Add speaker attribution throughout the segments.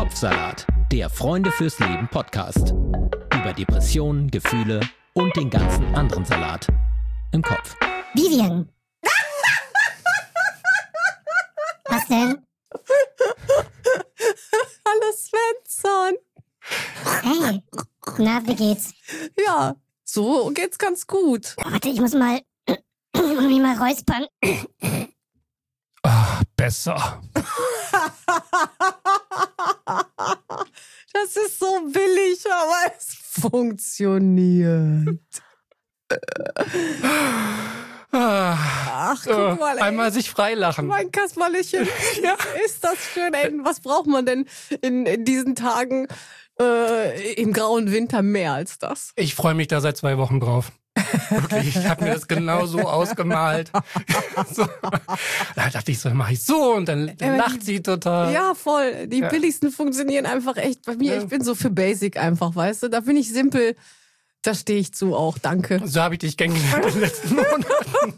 Speaker 1: Kopfsalat, der Freunde fürs Leben Podcast. Über Depressionen, Gefühle und den ganzen anderen Salat im Kopf.
Speaker 2: Vivian. Was denn?
Speaker 3: Hallo Svensson.
Speaker 2: Hey, na, wie geht's?
Speaker 3: Ja, so geht's ganz gut.
Speaker 2: Warte, ich muss mich mal räuspern.
Speaker 4: Besser.
Speaker 3: Das ist so billig, aber es funktioniert. Ach, guck mal, ey.
Speaker 4: Einmal sich freilachen.
Speaker 3: Mein Kasperlchen,
Speaker 4: Ja.
Speaker 3: Ist das schön, ey. Was braucht man denn in diesen Tagen im grauen Winter mehr als das?
Speaker 4: Ich freue mich da seit 2 Wochen drauf. Wirklich, ich habe mir das genau so ausgemalt. So. Da dachte ich so, mache ich so und dann lacht sie total.
Speaker 3: Ja, voll. Die billigsten funktionieren einfach echt bei mir.
Speaker 4: Ja.
Speaker 3: Ich bin so für Basic einfach, weißt du? Da bin ich simpel. Da stehe ich zu auch. Danke.
Speaker 4: So habe ich dich kennengelernt in den letzten Monaten.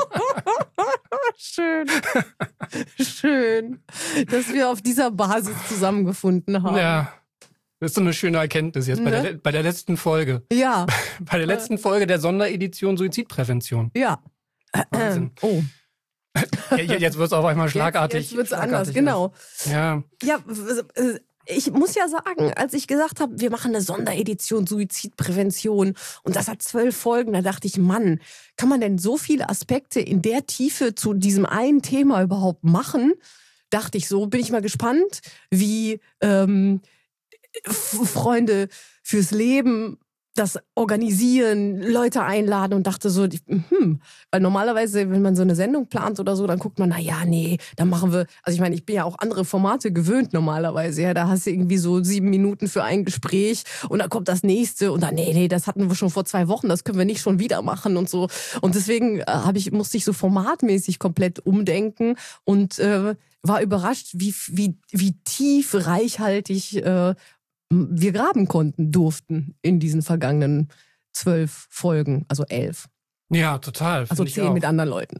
Speaker 3: Schön. Schön, dass wir auf dieser Basis zusammengefunden haben.
Speaker 4: Ja, das ist so eine schöne Erkenntnis jetzt bei der letzten Folge.
Speaker 3: Ja.
Speaker 4: Bei der letzten Folge der Sonderedition Suizidprävention.
Speaker 3: Ja.
Speaker 4: Wahnsinn.
Speaker 3: Oh.
Speaker 4: Jetzt wird es auf einmal schlagartig.
Speaker 3: Jetzt wird es anders,
Speaker 4: schlagartig.
Speaker 3: genau.
Speaker 4: Ja.
Speaker 3: Ja, ich muss ja sagen, als ich gesagt habe, wir machen eine Sonderedition Suizidprävention und das hat 12 Folgen, da dachte ich, Mann, kann man denn so viele Aspekte in der Tiefe zu diesem einen Thema überhaupt machen? Dachte ich so, bin ich mal gespannt, wie Freunde fürs Leben das organisieren, Leute einladen und dachte so, weil normalerweise, wenn man so eine Sendung plant oder so, dann guckt man, dann machen wir, also ich meine, ich bin ja auch andere Formate gewöhnt normalerweise, ja, da hast du irgendwie so 7 Minuten für ein Gespräch und dann kommt das nächste und dann, das hatten wir schon vor 2 Wochen, das können wir nicht schon wieder machen und so und deswegen musste ich so formatmäßig komplett umdenken und war überrascht, wie tief, reichhaltig wir graben durften in diesen vergangenen 12 Folgen, also 11.
Speaker 4: Ja, total.
Speaker 3: Also 10 mit anderen Leuten.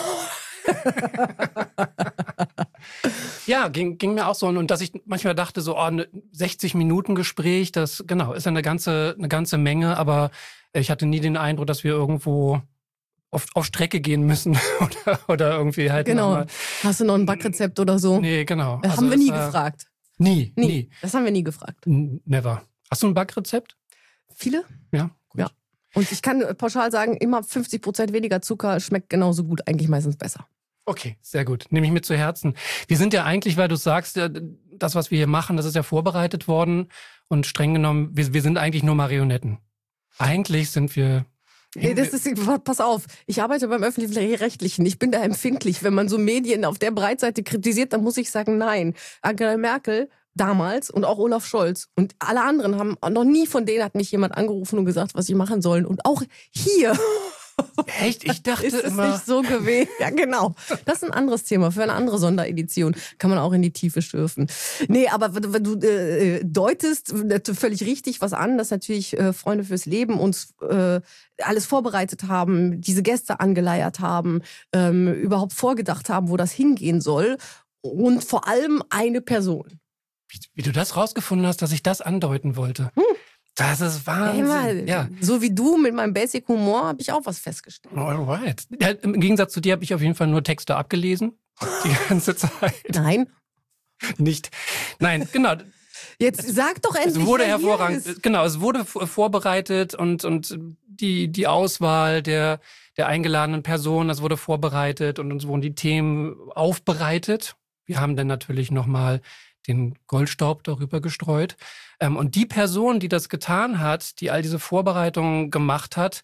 Speaker 4: Ja, ging mir auch so. Und dass ich manchmal dachte, so 60 Minuten Gespräch, das ist eine ganze Menge, aber ich hatte nie den Eindruck, dass wir irgendwo auf Strecke gehen müssen oder irgendwie halt.
Speaker 3: Genau. Hast du noch ein Backrezept oder so?
Speaker 4: Nee, genau.
Speaker 3: Haben wir nie gefragt.
Speaker 4: Nie.
Speaker 3: Das haben wir nie gefragt.
Speaker 4: Never. Hast du ein Backrezept?
Speaker 3: Viele?
Speaker 4: Ja. Gut.
Speaker 3: Ja. Und ich kann pauschal sagen, immer 50% weniger Zucker schmeckt genauso gut, eigentlich meistens besser.
Speaker 4: Okay, sehr gut. Nehme ich mit zu Herzen. Wir sind ja eigentlich, weil du sagst, das, was wir hier machen, das ist ja vorbereitet worden und streng genommen, wir sind eigentlich nur Marionetten. Eigentlich sind wir...
Speaker 3: Pass auf, ich arbeite beim Öffentlich-Rechtlichen. Ich bin da empfindlich. Wenn man so Medien auf der Breitseite kritisiert, dann muss ich sagen, nein. Angela Merkel damals und auch Olaf Scholz und alle anderen haben, noch nie von denen hat mich jemand angerufen und gesagt, was sie machen sollen. Und auch hier...
Speaker 4: Echt? Ich dachte
Speaker 3: ist es
Speaker 4: immer...
Speaker 3: nicht so gewesen. Ja, genau. Das ist ein anderes Thema. Für eine andere Sonderedition kann man auch in die Tiefe schürfen. Nee, aber wenn du deutest völlig richtig was an, dass natürlich Freunde fürs Leben uns alles vorbereitet haben, diese Gäste angeleiert haben, überhaupt vorgedacht haben, wo das hingehen soll. Und vor allem eine Person.
Speaker 4: Wie du das rausgefunden hast, dass ich das andeuten wollte. Das ist Wahnsinn.
Speaker 3: Ja. So wie du mit meinem Basic Humor habe ich auch was festgestellt.
Speaker 4: Alright. Ja, im Gegensatz zu dir habe ich auf jeden Fall nur Texte abgelesen. Die ganze Zeit.
Speaker 3: Nein.
Speaker 4: Nicht. Nein, genau.
Speaker 3: Jetzt sag doch endlich,
Speaker 4: Es wurde
Speaker 3: wer hier
Speaker 4: hervorragend.
Speaker 3: ist.
Speaker 4: Genau, es wurde vorbereitet und die Auswahl der eingeladenen Personen, das wurde vorbereitet und uns wurden die Themen aufbereitet. Wir haben dann natürlich nochmal den Goldstaub darüber gestreut. Und die Person, die das getan hat, die all diese Vorbereitungen gemacht hat,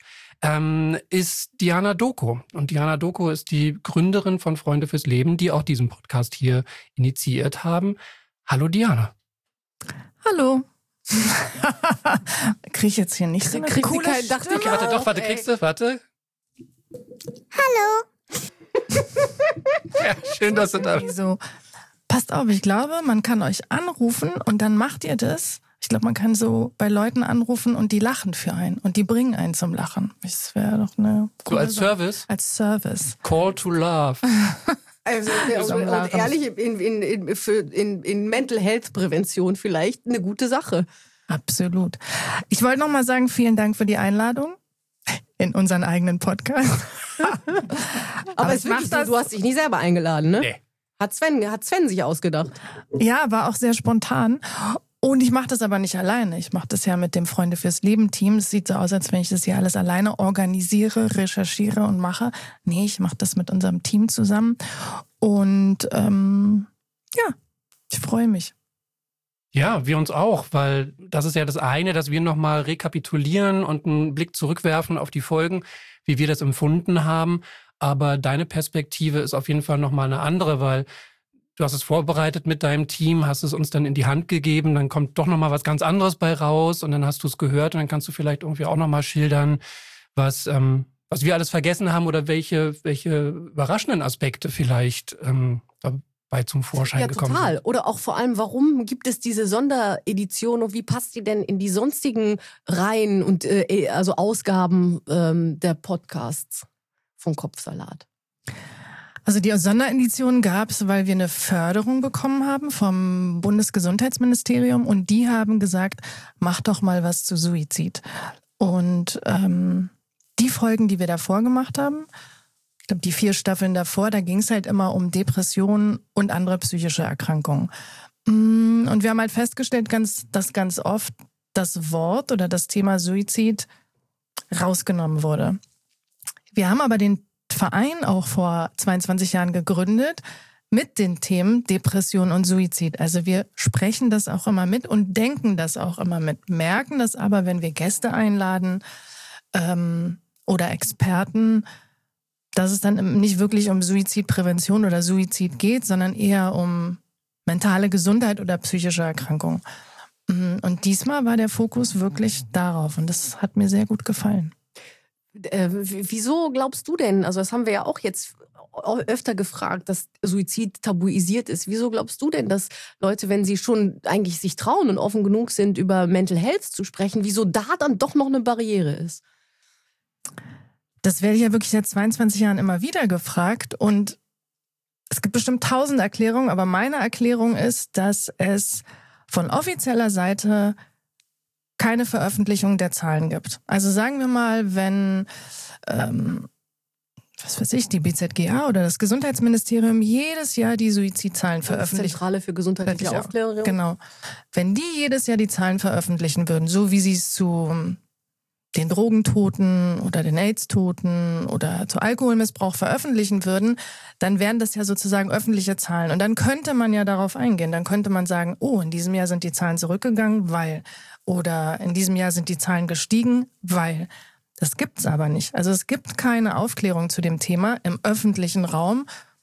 Speaker 4: ist Diana Doko. Und Diana Doko ist die Gründerin von Freunde fürs Leben, die auch diesen Podcast hier initiiert haben. Hallo Diana.
Speaker 5: Hallo. Krieg ich jetzt hier nicht so eine coole
Speaker 3: dachte ich,
Speaker 4: Warte, kriegst du? Warte.
Speaker 2: Hallo.
Speaker 4: Ja, schön, dass du da bist.
Speaker 5: so. Passt auf, ich glaube, man kann euch anrufen und dann macht ihr das. Ich glaube, man kann so bei Leuten anrufen und die lachen für einen und die bringen einen zum Lachen. Das wäre doch eine
Speaker 4: So als Service?
Speaker 5: Als Service.
Speaker 4: Call to Love.
Speaker 3: Also, und ehrlich, in Mental Health Prävention vielleicht eine gute Sache.
Speaker 5: Absolut. Ich wollte noch mal sagen, vielen Dank für die Einladung in unseren eigenen Podcast.
Speaker 3: Aber es ist wirklich so, du hast dich nie selber eingeladen, ne?
Speaker 4: Nee.
Speaker 3: Hat Sven sich ausgedacht.
Speaker 5: Ja, war auch sehr spontan. Und ich mache das aber nicht alleine. Ich mache das ja mit dem Freunde fürs Leben-Team. Es sieht so aus, als wenn ich das hier alles alleine organisiere, recherchiere und mache. Nee, ich mache das mit unserem Team zusammen. Und ja, ich freue mich.
Speaker 4: Ja, wir uns auch, weil das ist ja das eine, dass wir nochmal rekapitulieren und einen Blick zurückwerfen auf die Folgen, wie wir das empfunden haben. Aber deine Perspektive ist auf jeden Fall nochmal eine andere, weil du hast es vorbereitet mit deinem Team, hast es uns dann in die Hand gegeben, dann kommt doch nochmal was ganz anderes bei raus und dann hast du es gehört und dann kannst du vielleicht irgendwie auch nochmal schildern, was wir alles vergessen haben oder welche überraschenden Aspekte vielleicht dabei zum Vorschein gekommen sind. Ja, total.
Speaker 3: Oder auch vor allem, warum gibt es diese Sonderedition und wie passt die denn in die sonstigen Reihen und also Ausgaben der Podcasts von Kopfsalat?
Speaker 5: Also die Sonderedition gab es, weil wir eine Förderung bekommen haben vom Bundesgesundheitsministerium und die haben gesagt, mach doch mal was zu Suizid. Und die Folgen, die wir davor gemacht haben, ich glaube die 4 Staffeln davor, da ging es halt immer um Depressionen und andere psychische Erkrankungen. Und wir haben halt festgestellt, dass ganz oft das Wort oder das Thema Suizid rausgenommen wurde. Wir haben aber den Verein auch vor 22 Jahren gegründet mit den Themen Depression und Suizid. Also wir sprechen das auch immer mit und denken das auch immer mit, merken das aber, wenn wir Gäste einladen oder Experten, dass es dann nicht wirklich um Suizidprävention oder Suizid geht, sondern eher um mentale Gesundheit oder psychische Erkrankung. Und diesmal war der Fokus wirklich darauf und das hat mir sehr gut gefallen.
Speaker 3: Wieso glaubst du denn, also das haben wir ja auch jetzt öfter gefragt, dass Suizid tabuisiert ist. Wieso glaubst du denn, dass Leute, wenn sie schon eigentlich sich trauen und offen genug sind, über Mental Health zu sprechen, wieso da dann doch noch eine Barriere ist?
Speaker 5: Das werde ich ja wirklich seit 22 Jahren immer wieder gefragt und es gibt bestimmt 1000 Erklärungen, aber meine Erklärung ist, dass es von offizieller Seite keine Veröffentlichung der Zahlen gibt. Also sagen wir mal, wenn, was weiß ich, die BZGA oder das Gesundheitsministerium jedes Jahr die Suizidzahlen veröffentlicht.
Speaker 3: Zentrale für gesundheitliche Aufklärung.
Speaker 5: Genau. Wenn die jedes Jahr die Zahlen veröffentlichen würden, so wie sie es zu den Drogentoten oder den AIDS-Toten oder zu Alkoholmissbrauch veröffentlichen würden, dann wären das ja sozusagen öffentliche Zahlen. Und dann könnte man ja darauf eingehen. Dann könnte man sagen, oh, in diesem Jahr sind die Zahlen zurückgegangen, weil. Oder in diesem Jahr sind die Zahlen gestiegen, weil. Das gibt's aber nicht. Also es gibt keine Aufklärung zu dem Thema im öffentlichen Raum.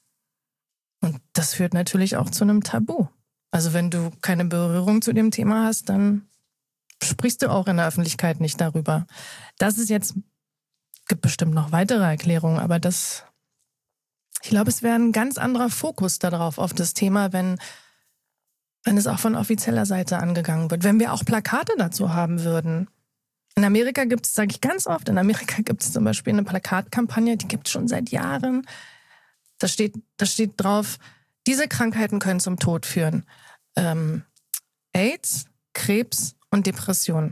Speaker 5: Und das führt natürlich auch zu einem Tabu. Also wenn du keine Berührung zu dem Thema hast, dann sprichst du auch in der Öffentlichkeit nicht darüber. Das ist jetzt, gibt bestimmt noch weitere Erklärungen, aber ich glaube, es wäre ein ganz anderer Fokus darauf, auf das Thema, wenn es auch von offizieller Seite angegangen wird. Wenn wir auch Plakate dazu haben würden. In Amerika gibt es, sage ich ganz oft, in Amerika gibt es zum Beispiel eine Plakatkampagne, die gibt es schon seit Jahren. Da steht drauf, diese Krankheiten können zum Tod führen. AIDS, Krebs und Depression.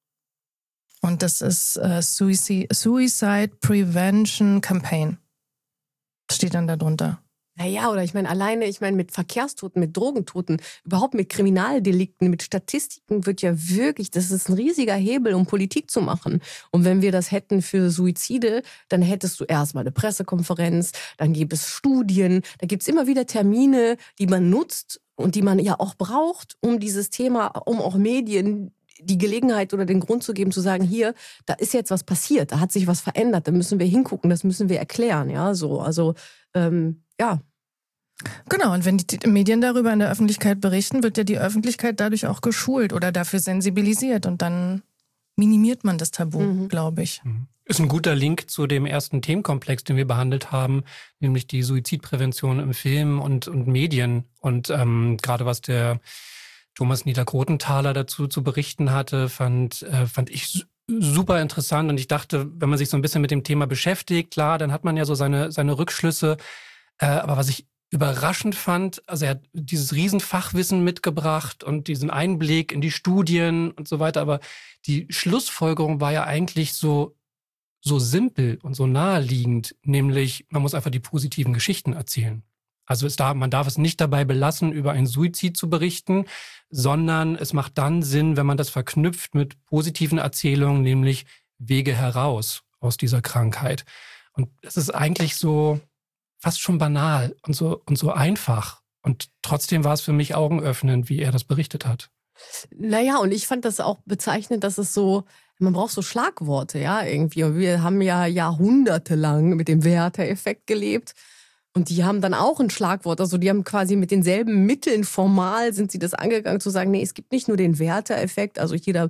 Speaker 5: Und das ist Suicide Prevention Campaign. Steht dann da drunter.
Speaker 3: Naja, oder ich meine mit Verkehrstoten, mit Drogentoten, überhaupt mit Kriminaldelikten, mit Statistiken wird ja wirklich, das ist ein riesiger Hebel, um Politik zu machen. Und wenn wir das hätten für Suizide, dann hättest du erstmal eine Pressekonferenz, dann gibt es Studien, da gibt es immer wieder Termine, die man nutzt und die man ja auch braucht, um dieses Thema, um auch Medien die Gelegenheit oder den Grund zu geben, zu sagen, hier, da ist jetzt was passiert, da hat sich was verändert, da müssen wir hingucken, das müssen wir erklären, ja, so, also, ja.
Speaker 5: Genau, und wenn die Medien darüber in der Öffentlichkeit berichten, wird ja die Öffentlichkeit dadurch auch geschult oder dafür sensibilisiert und dann minimiert man das Tabu, glaube ich.
Speaker 4: Ist ein guter Link zu dem ersten Themenkomplex, den wir behandelt haben, nämlich die Suizidprävention im Film und Medien. Und gerade was der Thomas Niederkrotenthaler dazu zu berichten hatte, fand ich super interessant. Und ich dachte, wenn man sich so ein bisschen mit dem Thema beschäftigt, klar, dann hat man ja so seine Rückschlüsse. Aber was ich überraschend fand, also er hat dieses Riesenfachwissen mitgebracht und diesen Einblick in die Studien und so weiter, aber die Schlussfolgerung war ja eigentlich so simpel und so naheliegend, nämlich man muss einfach die positiven Geschichten erzählen. Also man darf es nicht dabei belassen, über einen Suizid zu berichten, sondern es macht dann Sinn, wenn man das verknüpft mit positiven Erzählungen, nämlich Wege heraus aus dieser Krankheit. Und es ist eigentlich so fast schon banal und so einfach. Und trotzdem war es für mich augenöffnend, wie er das berichtet hat.
Speaker 3: Naja, und ich fand das auch bezeichnend, dass es so, man braucht so Schlagworte, ja, irgendwie. Und wir haben ja jahrhundertelang mit dem Werther-Effekt gelebt. Und die haben dann auch ein Schlagwort, also die haben quasi mit denselben Mitteln formal sind sie das angegangen, zu sagen, nee, es gibt nicht nur den Werther-Effekt, also jeder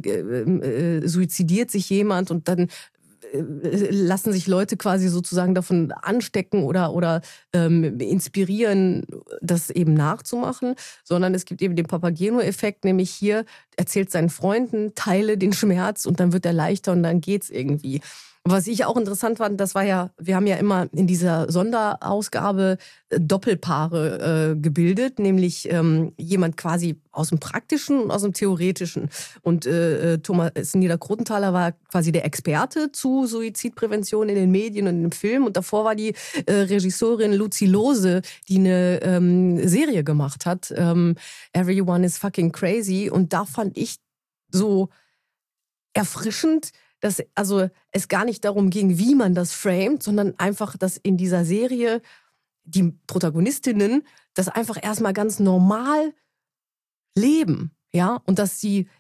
Speaker 3: suizidiert sich jemand und dann lassen sich Leute quasi sozusagen davon anstecken oder inspirieren, das eben nachzumachen, sondern es gibt eben den Papageno-Effekt, nämlich hier erzählt seinen Freunden, teile den Schmerz und dann wird er leichter und dann geht's irgendwie. Was ich auch interessant fand, das war ja, wir haben ja immer in dieser Sonderausgabe Doppelpaare gebildet, nämlich jemand quasi aus dem Praktischen und aus dem Theoretischen. Und Thomas Nieder-Krotenthaler war quasi der Experte zu Suizidprävention in den Medien und im Film. Und davor war die Regisseurin Luzi Lose, die eine Serie gemacht hat, Everyone is fucking crazy. Und da fand ich so erfrischend, dass also es gar nicht darum ging, wie man das framet, sondern einfach, dass in dieser Serie die Protagonistinnen das einfach erstmal ganz normal leben, ja, und dass sie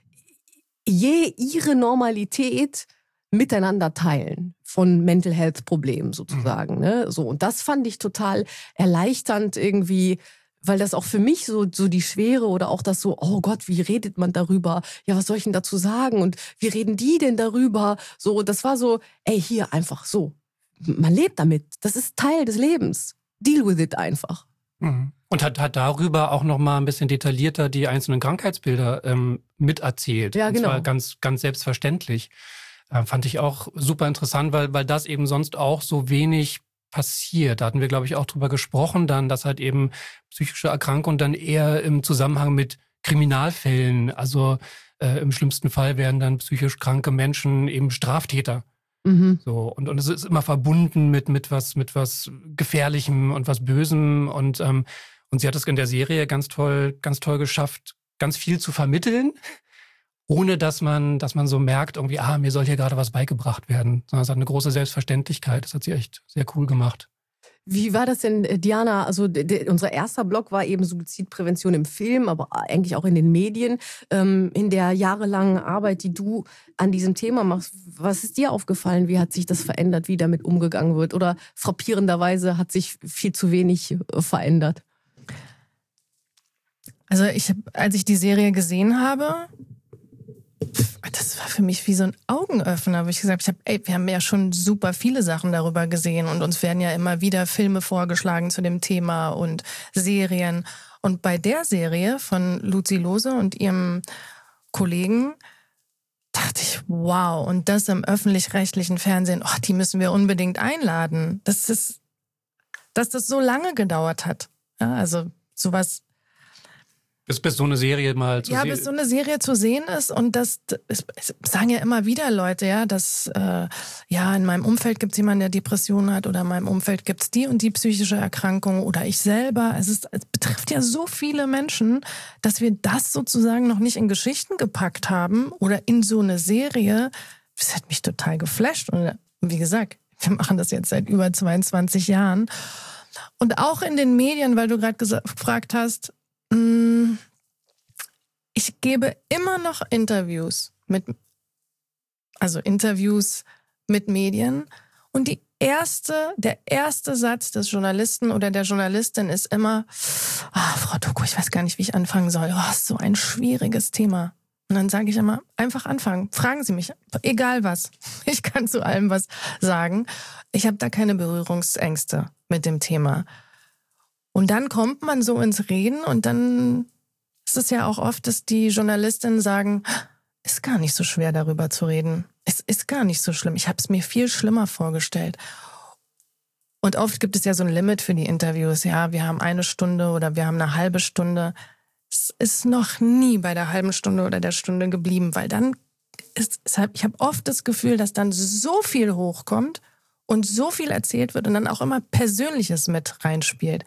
Speaker 3: ihre Normalität miteinander teilen von Mental Health Problemen sozusagen, ne? So, und das fand ich total erleichternd irgendwie, weil das auch für mich so die Schwere oder auch das so, oh Gott, wie redet man darüber? Ja, was soll ich denn dazu sagen? Und wie reden die denn darüber? So, das war so, ey, hier einfach so. Man lebt damit. Das ist Teil des Lebens. Deal with it einfach.
Speaker 4: Mhm. Und hat darüber auch noch mal ein bisschen detaillierter die einzelnen Krankheitsbilder miterzählt.
Speaker 3: Ja, genau.
Speaker 4: Und zwar ganz, ganz selbstverständlich. Fand ich auch super interessant, weil das eben sonst auch so wenig passiert. Da hatten wir, glaube ich, auch drüber gesprochen, dann, dass halt eben psychische Erkrankungen dann eher im Zusammenhang mit Kriminalfällen, also im schlimmsten Fall werden dann psychisch kranke Menschen eben Straftäter.
Speaker 3: Mhm.
Speaker 4: So, und es ist immer verbunden mit was Gefährlichem und was Bösem und sie hat es in der Serie ganz toll geschafft, ganz viel zu vermitteln, ohne dass man so merkt, irgendwie, mir soll hier gerade was beigebracht werden. Sondern es hat eine große Selbstverständlichkeit. Das hat sie echt sehr cool gemacht.
Speaker 3: Wie war das denn, Diana? Also unser erster Blog war eben Suizidprävention im Film, aber eigentlich auch in den Medien. In der jahrelangen Arbeit, die du an diesem Thema machst, was ist dir aufgefallen? Wie hat sich das verändert, wie damit umgegangen wird? Oder frappierenderweise hat sich viel zu wenig verändert?
Speaker 5: Also als ich die Serie gesehen habe, das war für mich wie so ein Augenöffner, wo ich gesagt habe, wir haben ja schon super viele Sachen darüber gesehen und uns werden ja immer wieder Filme vorgeschlagen zu dem Thema und Serien. Und bei der Serie von Luzi Lose und ihrem Kollegen dachte ich, wow, und das im öffentlich-rechtlichen Fernsehen, die müssen wir unbedingt einladen. Dass das so lange gedauert hat. Ja, also sowas.
Speaker 4: Bis so eine Serie mal zu sehen.
Speaker 5: Ja, bis so eine Serie zu sehen ist und das sagen ja immer wieder Leute, ja, dass in meinem Umfeld gibt es jemanden, der Depressionen hat oder in meinem Umfeld gibt es die und die psychische Erkrankung oder ich selber. Es betrifft ja so viele Menschen, dass wir das sozusagen noch nicht in Geschichten gepackt haben oder in so eine Serie. Das hat mich total geflasht und wie gesagt, wir machen das jetzt seit über 22 Jahren. Und auch in den Medien, weil du gerade gefragt hast, ich gebe immer noch Interviews mit Medien und der erste Satz des Journalisten oder der Journalistin ist immer, Frau Toko, ich weiß gar nicht, wie ich anfangen soll. Ist so ein schwieriges Thema. Und dann sage ich immer, einfach anfangen. Fragen Sie mich, egal was. Ich kann zu allem was sagen. Ich habe da keine Berührungsängste mit dem Thema. Und dann kommt man so ins Reden und dann ist es ja auch oft, dass die Journalistinnen sagen, ist gar nicht so schwer darüber zu reden. Es ist gar nicht so schlimm. Ich habe es mir viel schlimmer vorgestellt. Und oft gibt es ja so ein Limit für die Interviews. Ja, wir haben 1 Stunde oder wir haben eine halbe Stunde. Es ist noch nie bei der halben Stunde oder der Stunde geblieben, weil dann ich habe oft das Gefühl, dass dann so viel hochkommt und so viel erzählt wird und dann auch immer Persönliches mit reinspielt.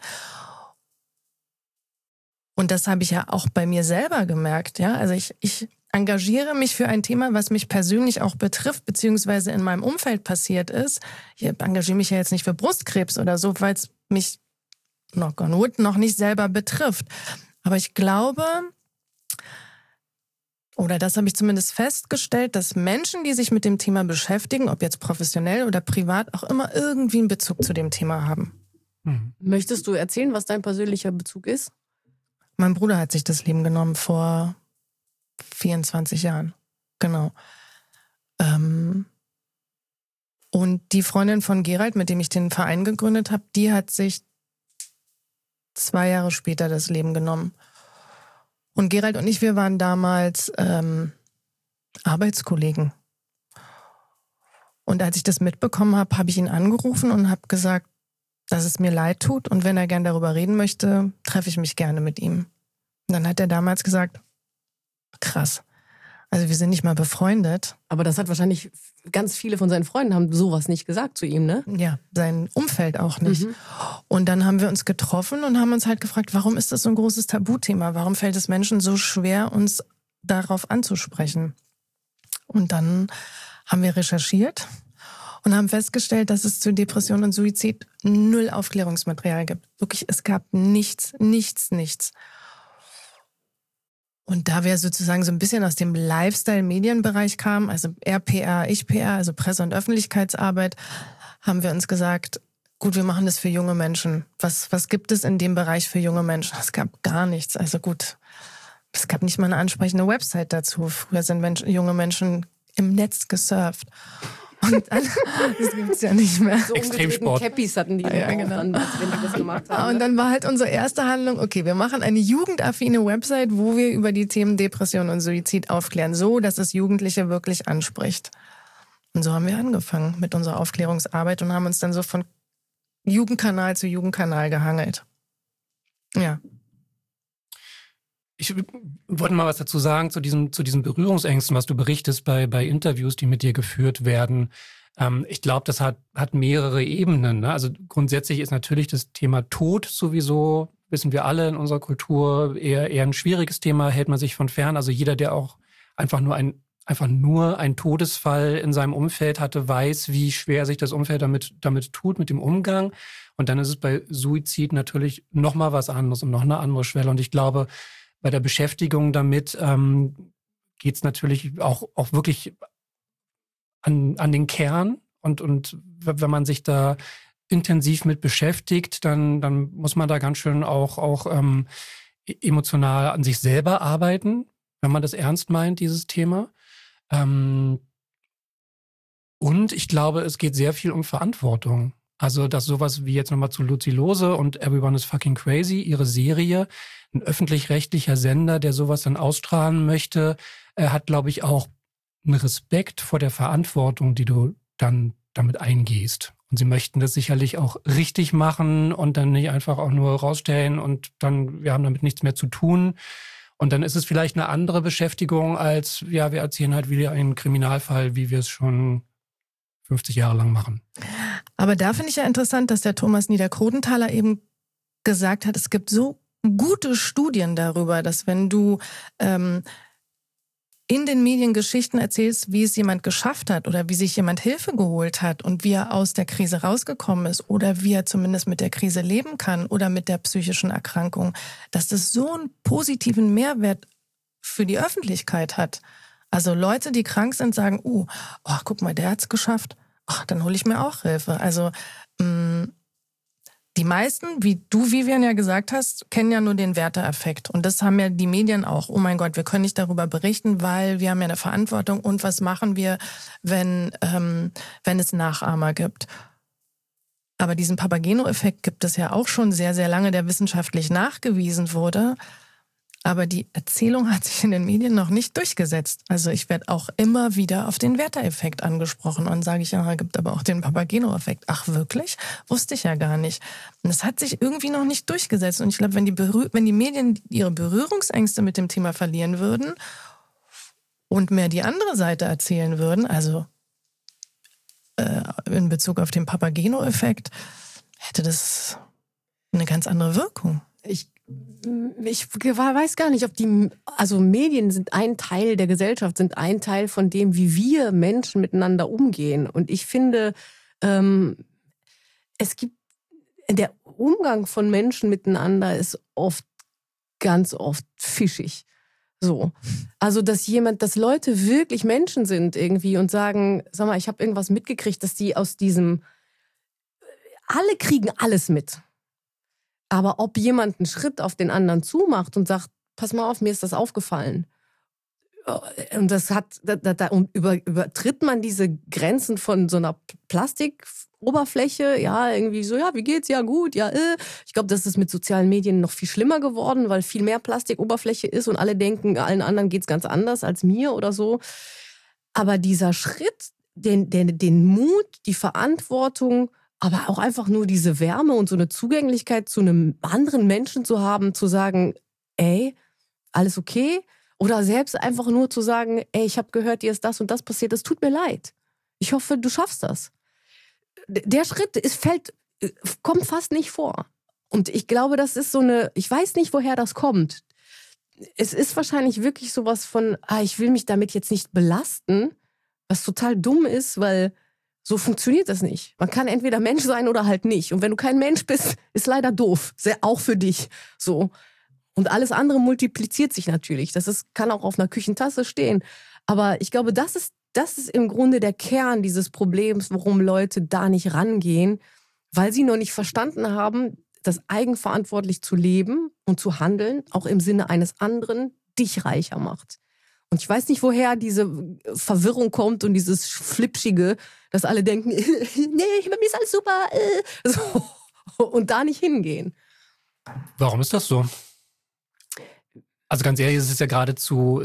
Speaker 5: Und das habe ich ja auch bei mir selber gemerkt. Ja? Also ich engagiere mich für ein Thema, was mich persönlich auch betrifft, beziehungsweise in meinem Umfeld passiert ist. Ich engagiere mich ja jetzt nicht für Brustkrebs oder so, weil es mich knock on wood noch nicht selber betrifft. Aber ich glaube, oder das habe ich zumindest festgestellt, dass Menschen, die sich mit dem Thema beschäftigen, ob jetzt professionell oder privat, auch immer irgendwie einen Bezug zu dem Thema haben.
Speaker 3: Möchtest du erzählen, was dein persönlicher Bezug ist?
Speaker 5: Mein Bruder hat sich das Leben genommen vor 24 Jahren. Genau. Und die Freundin von Gerald, mit dem ich den Verein gegründet habe, die hat sich 2 Jahre später das Leben genommen. Und Gerald und ich, wir waren damals Arbeitskollegen. Und als ich das mitbekommen habe, habe ich ihn angerufen und habe gesagt, dass es mir leid tut und wenn er gern darüber reden möchte, treffe ich mich gerne mit ihm. Und dann hat er damals gesagt, krass, also wir sind nicht mal befreundet.
Speaker 3: Aber das hat wahrscheinlich, ganz viele von seinen Freunden haben sowas nicht gesagt zu ihm, ne?
Speaker 5: Ja, sein Umfeld auch nicht. Und dann haben wir uns getroffen und haben uns halt gefragt, warum ist das so ein großes Tabuthema? Warum fällt es Menschen so schwer, uns darauf anzusprechen? Und dann haben wir recherchiert und haben festgestellt, dass es zu Depression und Suizid 0 Aufklärungsmaterial gibt. Wirklich, es gab nichts. Und da wir sozusagen so ein bisschen aus dem Lifestyle-Medienbereich kamen, also er PR, ich PR, also Presse- und Öffentlichkeitsarbeit, haben wir uns gesagt, gut, wir machen das für junge Menschen. Was gibt es in dem Bereich für junge Menschen? Es gab gar nichts. Also gut, es gab nicht mal eine ansprechende Website dazu. Früher sind junge Menschen im Netz gesurft. Und dann, das gibt's ja nicht mehr.
Speaker 3: So
Speaker 4: Extremsport.
Speaker 3: Cappies hatten die
Speaker 5: Ja, genau.
Speaker 3: dann, als wenn die das gemacht haben.
Speaker 5: Und dann war halt unsere erste Handlung, okay, wir machen eine jugendaffine Website, wo wir über die Themen Depression und Suizid aufklären, so dass es Jugendliche wirklich anspricht. Und so haben wir angefangen mit unserer Aufklärungsarbeit und haben uns dann so von Jugendkanal zu Jugendkanal gehangelt. Ja.
Speaker 4: Ich wollte mal was dazu sagen zu diesen Berührungsängsten, was du berichtest bei Interviews, die mit dir geführt werden. Ich glaube, das hat mehrere Ebenen. Ne? Also grundsätzlich ist natürlich das Thema Tod sowieso, wissen wir alle in unserer Kultur, eher ein schwieriges Thema, hält man sich von fern. Also jeder, der auch einfach nur ein Todesfall in seinem Umfeld hatte, weiß, wie schwer sich das Umfeld damit tut, mit dem Umgang. Und dann ist es bei Suizid natürlich noch mal was anderes und noch eine andere Schwelle. Und ich glaube, bei der Beschäftigung damit geht es natürlich auch wirklich an den Kern. Und wenn man sich da intensiv mit beschäftigt, dann muss man da ganz schön auch emotional an sich selber arbeiten, wenn man das ernst meint, dieses Thema. Und ich glaube, es geht sehr viel um Verantwortung. Also, dass sowas wie jetzt nochmal zu Lucy Lose und Everyone is Fucking Crazy, ihre Serie, ein öffentlich-rechtlicher Sender, der sowas dann ausstrahlen möchte, hat, glaube ich, auch einen Respekt vor der Verantwortung, die du dann damit eingehst. Und sie möchten das sicherlich auch richtig machen und dann nicht einfach auch nur rausstellen und dann, wir haben damit nichts mehr zu tun. Und dann ist es vielleicht eine andere Beschäftigung als, ja, wir erzählen halt wieder einen Kriminalfall, wie wir es schon 50 Jahre lang machen.
Speaker 5: Aber da finde ich ja interessant, dass der Thomas Niederkrodenthaler eben gesagt hat, es gibt so gute Studien darüber, dass wenn du in den Medien Geschichten erzählst, wie es jemand geschafft hat oder wie sich jemand Hilfe geholt hat und wie er aus der Krise rausgekommen ist oder wie er zumindest mit der Krise leben kann oder mit der psychischen Erkrankung, dass das so einen positiven Mehrwert für die Öffentlichkeit hat. Also Leute, die krank sind, sagen, oh, guck mal, der hat's geschafft. Ach, dann hole ich mir auch Hilfe. Also die meisten, wie du, Vivian, ja gesagt hast, kennen ja nur den Werteeffekt. Und das haben ja die Medien auch. Oh mein Gott, wir können nicht darüber berichten, weil wir haben ja eine Verantwortung. Und was machen wir, wenn es Nachahmer gibt? Aber diesen Papageno-Effekt gibt es ja auch schon sehr, sehr lange, der wissenschaftlich nachgewiesen wurde. Aber die Erzählung hat sich in den Medien noch nicht durchgesetzt. Also ich werde auch immer wieder auf den Werther-Effekt angesprochen und sage ich, ja, gibt aber auch den Papageno-Effekt. Ach wirklich? Wusste ich ja gar nicht. Und das hat sich irgendwie noch nicht durchgesetzt. Und ich glaube, wenn die Medien ihre Berührungsängste mit dem Thema verlieren würden und mehr die andere Seite erzählen würden, also in Bezug auf den Papageno-Effekt, hätte das eine ganz andere Wirkung.
Speaker 3: Ich weiß gar nicht, ob also Medien sind ein Teil der Gesellschaft, sind ein Teil von dem, wie wir Menschen miteinander umgehen. Und ich finde, der Umgang von Menschen miteinander ist ganz oft fischig. So. Also, dass Leute wirklich Menschen sind irgendwie und sagen, sag mal, ich habe irgendwas mitgekriegt, dass die aus diesem, alle kriegen alles mit. Aber ob jemand einen Schritt auf den anderen zumacht und sagt, pass mal auf, mir ist das aufgefallen. Und da übertritt man diese Grenzen von so einer Plastikoberfläche, ja, irgendwie so, ja, wie geht's? Ja, gut, ja, Ich glaube, das ist mit sozialen Medien noch viel schlimmer geworden, weil viel mehr Plastikoberfläche ist und alle denken, allen anderen geht's ganz anders als mir oder so. Aber dieser Schritt, den Mut, die Verantwortung, aber auch einfach nur diese Wärme und so eine Zugänglichkeit zu einem anderen Menschen zu haben, zu sagen, ey, alles okay? Oder selbst einfach nur zu sagen, ey, ich habe gehört, dir ist das und das passiert, es tut mir leid. Ich hoffe, du schaffst das. Der Schritt kommt fast nicht vor. Und ich glaube, das ist ich weiß nicht, woher das kommt. Es ist wahrscheinlich wirklich sowas von, ich will mich damit jetzt nicht belasten, was total dumm ist, weil so funktioniert das nicht. Man kann entweder Mensch sein oder halt nicht. Und wenn du kein Mensch bist, ist leider doof. Auch für dich. So. Und alles andere multipliziert sich natürlich. Kann auch auf einer Küchentasse stehen. Aber ich glaube, das ist im Grunde der Kern dieses Problems, warum Leute da nicht rangehen, weil sie noch nicht verstanden haben, dass eigenverantwortlich zu leben und zu handeln, auch im Sinne eines anderen, dich reicher macht. Und ich weiß nicht, woher diese Verwirrung kommt und dieses Flipschige, dass alle denken, nee, bei mir ist alles super. So, und da nicht hingehen.
Speaker 4: Warum ist das so? Also ganz ehrlich, es ist ja geradezu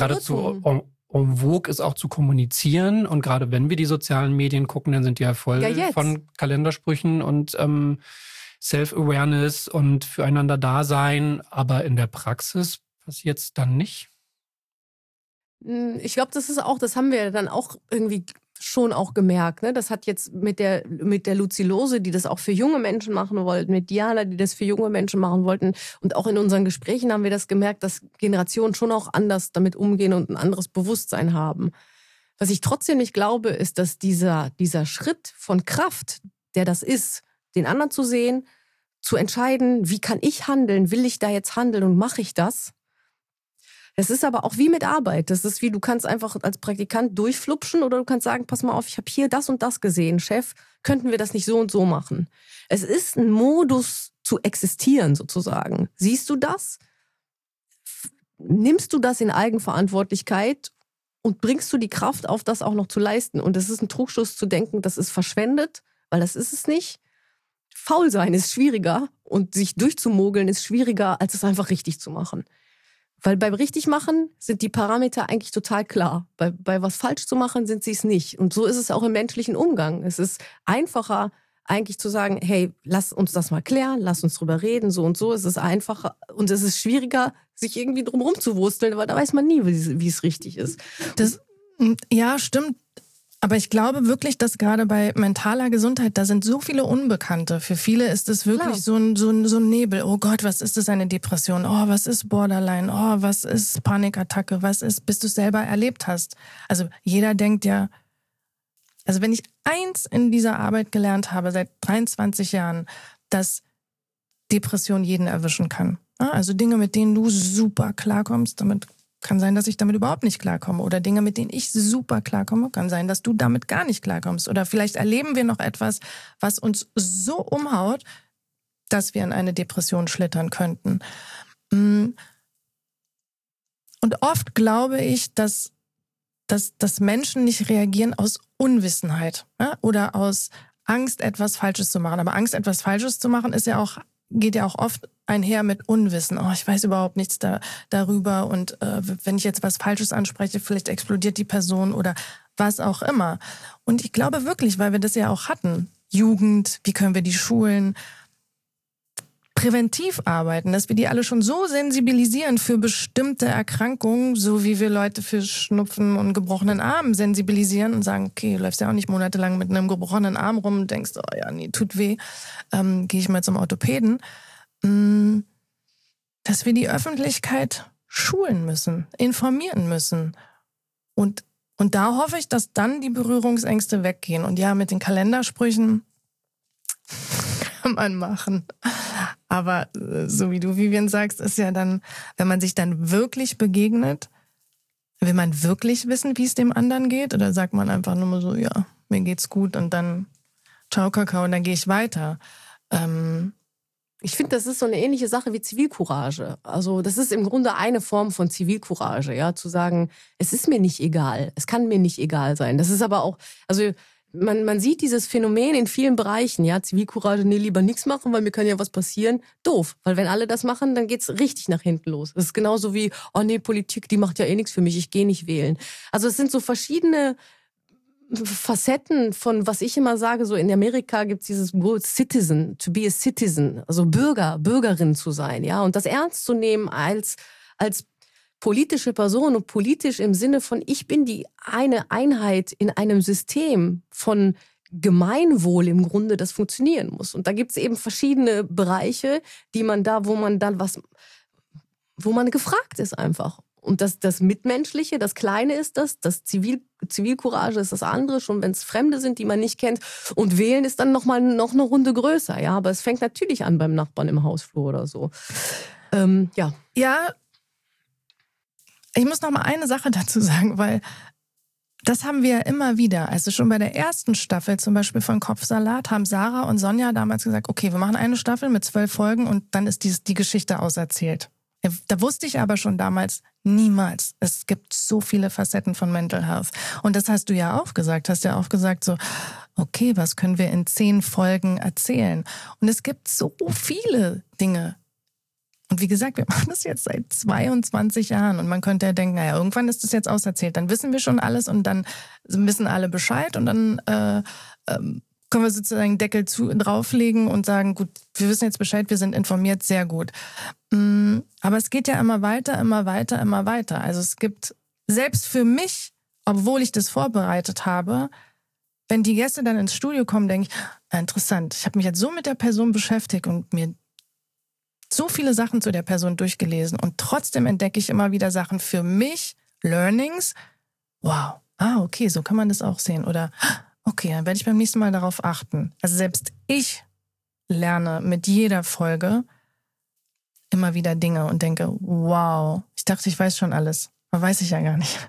Speaker 4: en vogue, ist auch zu kommunizieren. Und gerade wenn wir die sozialen Medien gucken, dann sind die ja voll von Kalendersprüchen und Self-Awareness und füreinander Dasein. Aber in der Praxis passiert es dann nicht?
Speaker 3: Ich glaube, das haben wir dann auch irgendwie schon auch gemerkt. Ne? Das hat jetzt mit der Lucilose, die das auch für junge Menschen machen wollten, mit Diana, die das für junge Menschen machen wollten. Und auch in unseren Gesprächen haben wir das gemerkt, dass Generationen schon auch anders damit umgehen und ein anderes Bewusstsein haben. Was ich trotzdem nicht glaube, ist, dass dieser Schritt von Kraft, der das ist, den anderen zu sehen, zu entscheiden, wie kann ich handeln, will ich da jetzt handeln und mache ich das? Es ist aber auch wie mit Arbeit. Das ist wie, du kannst einfach als Praktikant durchflupschen oder du kannst sagen, pass mal auf, ich habe hier das und das gesehen. Chef, könnten wir das nicht so und so machen? Es ist ein Modus zu existieren sozusagen. Siehst du das? Nimmst du das in Eigenverantwortlichkeit und bringst du die Kraft auf, das auch noch zu leisten? Und es ist ein Trugschluss zu denken, das ist verschwendet, weil das ist es nicht. Faul sein ist schwieriger und sich durchzumogeln ist schwieriger, als es einfach richtig zu machen. Weil beim Richtigmachen sind die Parameter eigentlich total klar. Bei was falsch zu machen, sind sie es nicht. Und so ist es auch im menschlichen Umgang. Es ist einfacher, eigentlich zu sagen, hey, lass uns das mal klären, lass uns drüber reden, so und so. Es ist einfacher und es ist schwieriger, sich irgendwie drum rumzuwursteln, weil da weiß man nie, wie es richtig ist.
Speaker 5: Ja, stimmt. Aber ich glaube wirklich, dass gerade bei mentaler Gesundheit, da sind so viele Unbekannte. Für viele ist es wirklich so ein Nebel. Oh Gott, was ist das, eine Depression? Oh, was ist Borderline? Oh, was ist Panikattacke? Was ist, bis du es selber erlebt hast? Also jeder denkt ja, also wenn ich eins in dieser Arbeit gelernt habe, seit 23 Jahren, dass Depression jeden erwischen kann. Also Dinge, mit denen du super klarkommst, damit kann sein, dass ich damit überhaupt nicht klarkomme. Oder Dinge, mit denen ich super klarkomme, kann sein, dass du damit gar nicht klarkommst. Oder vielleicht erleben wir noch etwas, was uns so umhaut, dass wir in eine Depression schlittern könnten. Und oft glaube ich, dass Menschen nicht reagieren aus Unwissenheit, ja? Oder aus Angst, etwas Falsches zu machen. Aber Angst, etwas Falsches zu machen, geht ja auch oft einher mit Unwissen. Oh, ich weiß überhaupt nichts darüber und wenn ich jetzt was Falsches anspreche, vielleicht explodiert die Person oder was auch immer. Und ich glaube wirklich, weil wir das ja auch hatten, Jugend, wie können wir die Schulen präventiv arbeiten, dass wir die alle schon so sensibilisieren für bestimmte Erkrankungen, so wie wir Leute für Schnupfen und gebrochenen Arm sensibilisieren und sagen, okay, du läufst ja auch nicht monatelang mit einem gebrochenen Arm rum und denkst, oh ja, nee, tut weh, gehe ich mal zum Orthopäden. Dass wir die Öffentlichkeit schulen müssen, informieren müssen. Und da hoffe ich, dass dann die Berührungsängste weggehen. Und ja, mit den Kalendersprüchen kann man machen. Aber so wie du, Vivian, sagst, ist ja dann, wenn man sich dann wirklich begegnet, will man wirklich wissen, wie es dem anderen geht? Oder sagt man einfach nur so, ja, mir geht's gut und dann ciao, Kakao und dann gehe ich weiter.
Speaker 3: Ich finde, das ist so eine ähnliche Sache wie Zivilcourage. Also das ist im Grunde eine Form von Zivilcourage, ja, zu sagen, es ist mir nicht egal, es kann mir nicht egal sein. Das ist aber auch, also man sieht dieses Phänomen in vielen Bereichen, ja, Zivilcourage, nee, lieber nichts machen, weil mir kann ja was passieren. Doof, weil wenn alle das machen, dann geht's richtig nach hinten los. Das ist genauso wie, oh nee, Politik, die macht ja eh nichts für mich, ich gehe nicht wählen. Also es sind so verschiedene Facetten von, was ich immer sage, so in Amerika gibt's dieses Wort Citizen, to be a citizen, also Bürgerin zu sein, ja, und das ernst zu nehmen als politische Person und politisch im Sinne von, ich bin die eine Einheit in einem System von Gemeinwohl im Grunde, das funktionieren muss. Und da gibt's eben verschiedene Bereiche, wo man gefragt ist einfach. Und das Mitmenschliche, das Kleine ist das Zivilcourage ist das andere, schon wenn es Fremde sind, die man nicht kennt. Und wählen ist dann noch eine Runde größer, ja. Aber es fängt natürlich an beim Nachbarn im Hausflur oder so. Ja.
Speaker 5: Ja, ich muss noch mal eine Sache dazu sagen, weil das haben wir ja immer wieder. Also schon bei der ersten Staffel zum Beispiel von Kopfsalat haben Sarah und Sonja damals gesagt, okay, wir machen eine Staffel mit 12 Folgen und dann ist die Geschichte auserzählt. Da wusste ich aber schon damals, niemals. Es gibt so viele Facetten von Mental Health. Und das hast du ja auch gesagt. Hast ja auch gesagt so, okay, was können wir in 10 Folgen erzählen? Und es gibt so viele Dinge. Und wie gesagt, wir machen das jetzt seit 22 Jahren. Und man könnte ja denken, naja, irgendwann ist das jetzt auserzählt. Dann wissen wir schon alles und dann wissen alle Bescheid. Und dann können wir sozusagen Deckel drauflegen und sagen, gut, wir wissen jetzt Bescheid, wir sind informiert, sehr gut. Aber es geht ja immer weiter, immer weiter, immer weiter. Also es gibt, selbst für mich, obwohl ich das vorbereitet habe, wenn die Gäste dann ins Studio kommen, denke ich, interessant, ich habe mich jetzt so mit der Person beschäftigt und mir so viele Sachen zu der Person durchgelesen und trotzdem entdecke ich immer wieder Sachen für mich, Learnings. Wow, okay, so kann man das auch sehen. Oder okay, dann werde ich beim nächsten Mal darauf achten. Also selbst ich lerne mit jeder Folge immer wieder Dinge und denke, wow, ich dachte, ich weiß schon alles. Aber weiß ich ja gar nicht.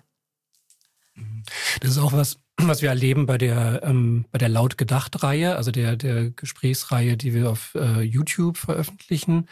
Speaker 4: Das ist auch was wir erleben bei der Laut Gedacht-Reihe, also der Gesprächsreihe, die wir auf YouTube veröffentlichen,